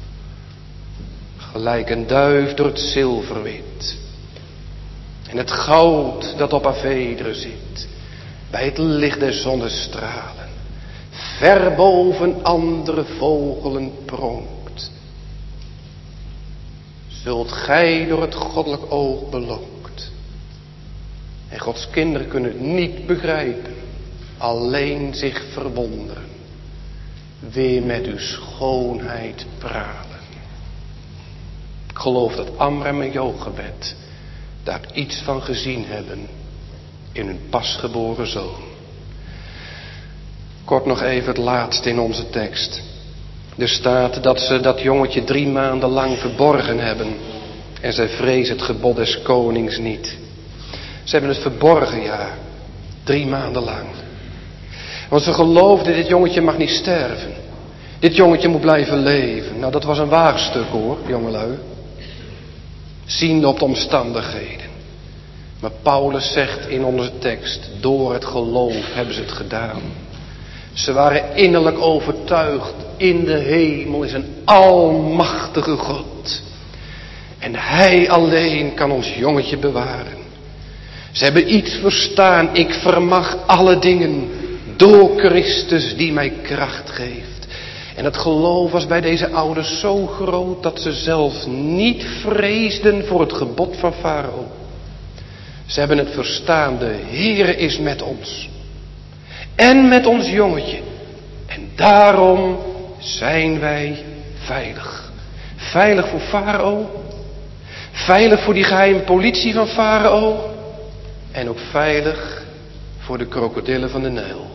Gelijk een duif door het zilverwit. En het goud dat op haar vederen zit. Bij het licht der zonnestralen. Ver boven andere vogelen pronkt. Zult gij door het goddelijk oog belokt. En Gods kinderen kunnen het niet begrijpen. Alleen zich verwonderen. Weer met uw schoonheid pralen. Ik geloof dat Amram en Jochebed daar iets van gezien hebben. In hun pasgeboren zoon. Kort nog even het laatste in onze tekst. Er staat dat ze dat jongetje 3 maanden lang verborgen hebben. En zij vrezen het gebod des konings niet. Ze hebben het verborgen, ja. 3 maanden lang. Want ze geloofden, dit jongetje mag niet sterven. Dit jongetje moet blijven leven. Nou, dat was een waagstuk hoor, jongelui. Ziende op de omstandigheden. Maar Paulus zegt in onze tekst, door het geloof hebben ze het gedaan. Ze waren innerlijk overtuigd, in de hemel is een almachtige God. En Hij alleen kan ons jongetje bewaren. Ze hebben iets verstaan, ik vermag alle dingen door Christus die mij kracht geeft. En het geloof was bij deze ouders zo groot dat ze zelfs niet vreesden voor het gebod van Farao. Ze hebben het verstaan, de Heere is met ons. En met ons jongetje. En daarom zijn wij veilig. Veilig voor Farao. Veilig voor die geheime politie van Farao. En ook veilig voor de krokodillen van de Nijl.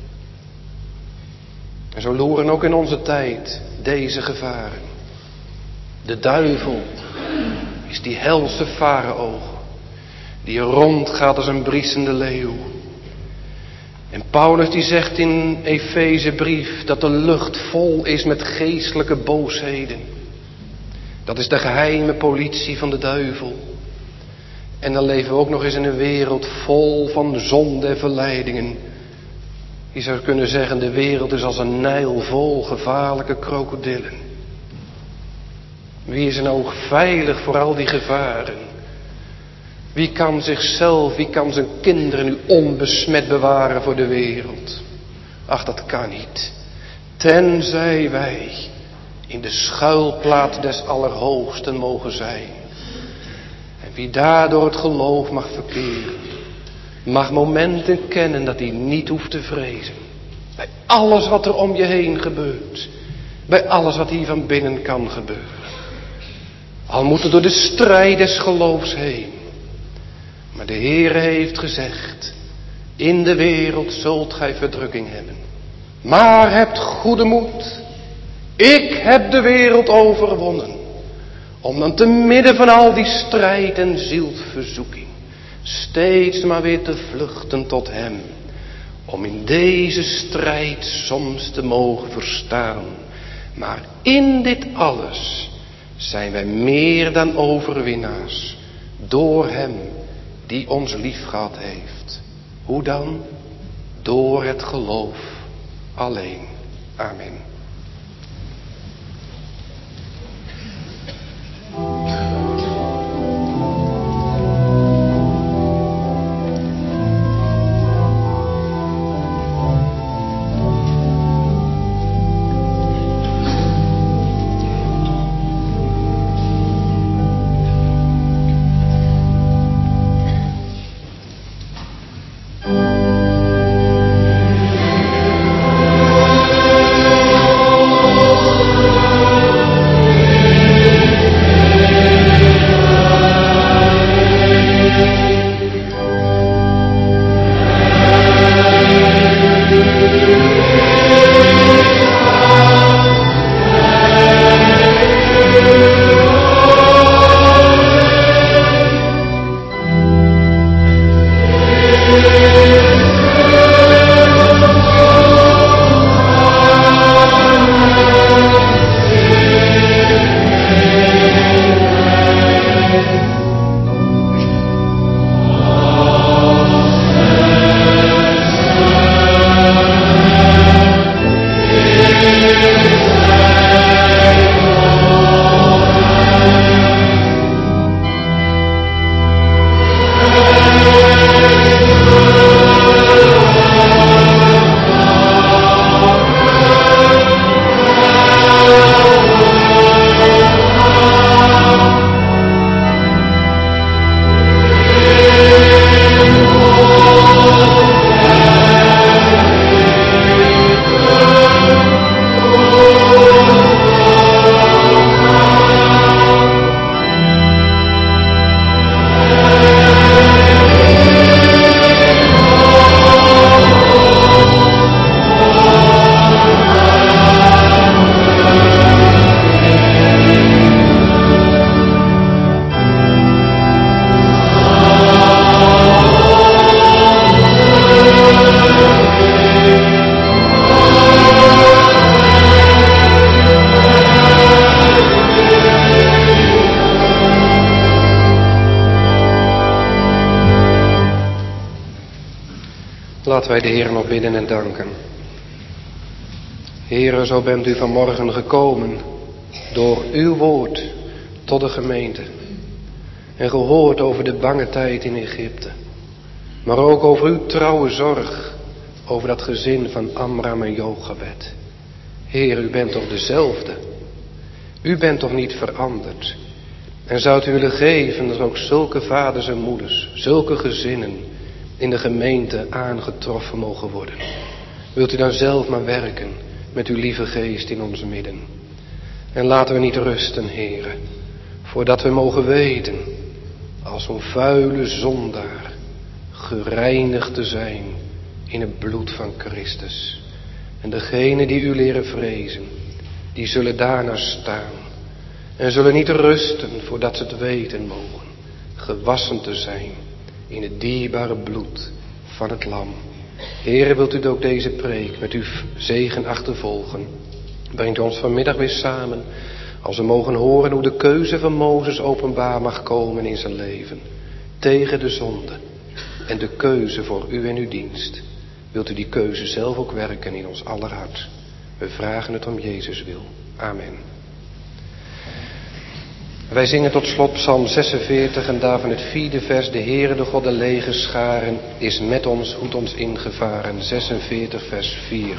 En zo loeren ook in onze tijd deze gevaren. De duivel is die helse Farao. Die rondgaat als een briesende leeuw. En Paulus die zegt in Efezebrief dat de lucht vol is met geestelijke boosheden. Dat is de geheime politie van de duivel. En dan leven we ook nog eens in een wereld vol van zonde en verleidingen. Je zou kunnen zeggen, de wereld is als een Nijl vol gevaarlijke krokodillen. Wie is er nou veilig voor al die gevaren? Wie kan zichzelf, wie kan zijn kinderen nu onbesmet bewaren voor de wereld? Ach, dat kan niet. Tenzij wij in de schuilplaats des Allerhoogsten mogen zijn. En wie daardoor het geloof mag verkeren, mag momenten kennen dat hij niet hoeft te vrezen. Bij alles wat er om je heen gebeurt. Bij alles wat hier van binnen kan gebeuren. Al moet het door de strijd des geloofs heen. Maar de Heere heeft gezegd, in de wereld zult gij verdrukking hebben. Maar hebt goede moed, Ik heb de wereld overwonnen. Om dan te midden van al die strijd en zielsverzoeking steeds maar weer te vluchten tot hem. Om in deze strijd soms te mogen verstaan. Maar in dit alles zijn wij meer dan overwinnaars. Door hem die ons liefgehad heeft. Hoe dan? Door het geloof alleen. Amen. Laten wij de Heer nog bidden en danken. Heere, zo bent u vanmorgen gekomen door uw woord tot de gemeente. En gehoord over de bange tijd in Egypte. Maar ook over uw trouwe zorg over dat gezin van Amram en Jochebed. Heer, u bent toch dezelfde? U bent toch niet veranderd? En zou u willen geven dat ook zulke vaders en moeders, zulke gezinnen in de gemeente aangetroffen mogen worden. Wilt u dan zelf maar werken met uw lieve geest in ons midden. En laten we niet rusten, Heere, voordat we mogen weten, als zo'n vuile zondaar, gereinigd te zijn in het bloed van Christus. En degenen die u leren vrezen, die zullen daarna staan. En zullen niet rusten voordat ze het weten mogen, gewassen te zijn in het dierbare bloed van het lam. Heere, wilt u ook deze preek met uw zegen achtervolgen. Brengt ons vanmiddag weer samen, als we mogen horen hoe de keuze van Mozes openbaar mag komen in zijn leven. Tegen de zonde en de keuze voor u en uw dienst. Wilt u die keuze zelf ook werken in ons aller hart. We vragen het om Jezus wil. Amen. Wij zingen tot slot Psalm 46 en daarvan het 4e vers. De Heere, de God der legerscharen, is met ons, hoedt ons ingevaren. 46 vers 4.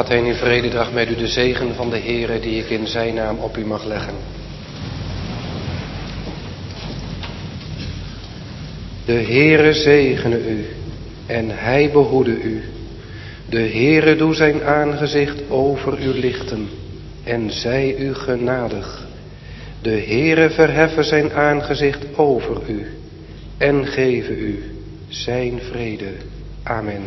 heen in vrede, draag met u de zegen van de Heere die ik in zijn naam op u mag leggen. De Heere zegene u en hij behoede u. De Heere doe zijn aangezicht over u lichten en zij u genadig. De Heere verheffen zijn aangezicht over u en geven u zijn vrede. Amen.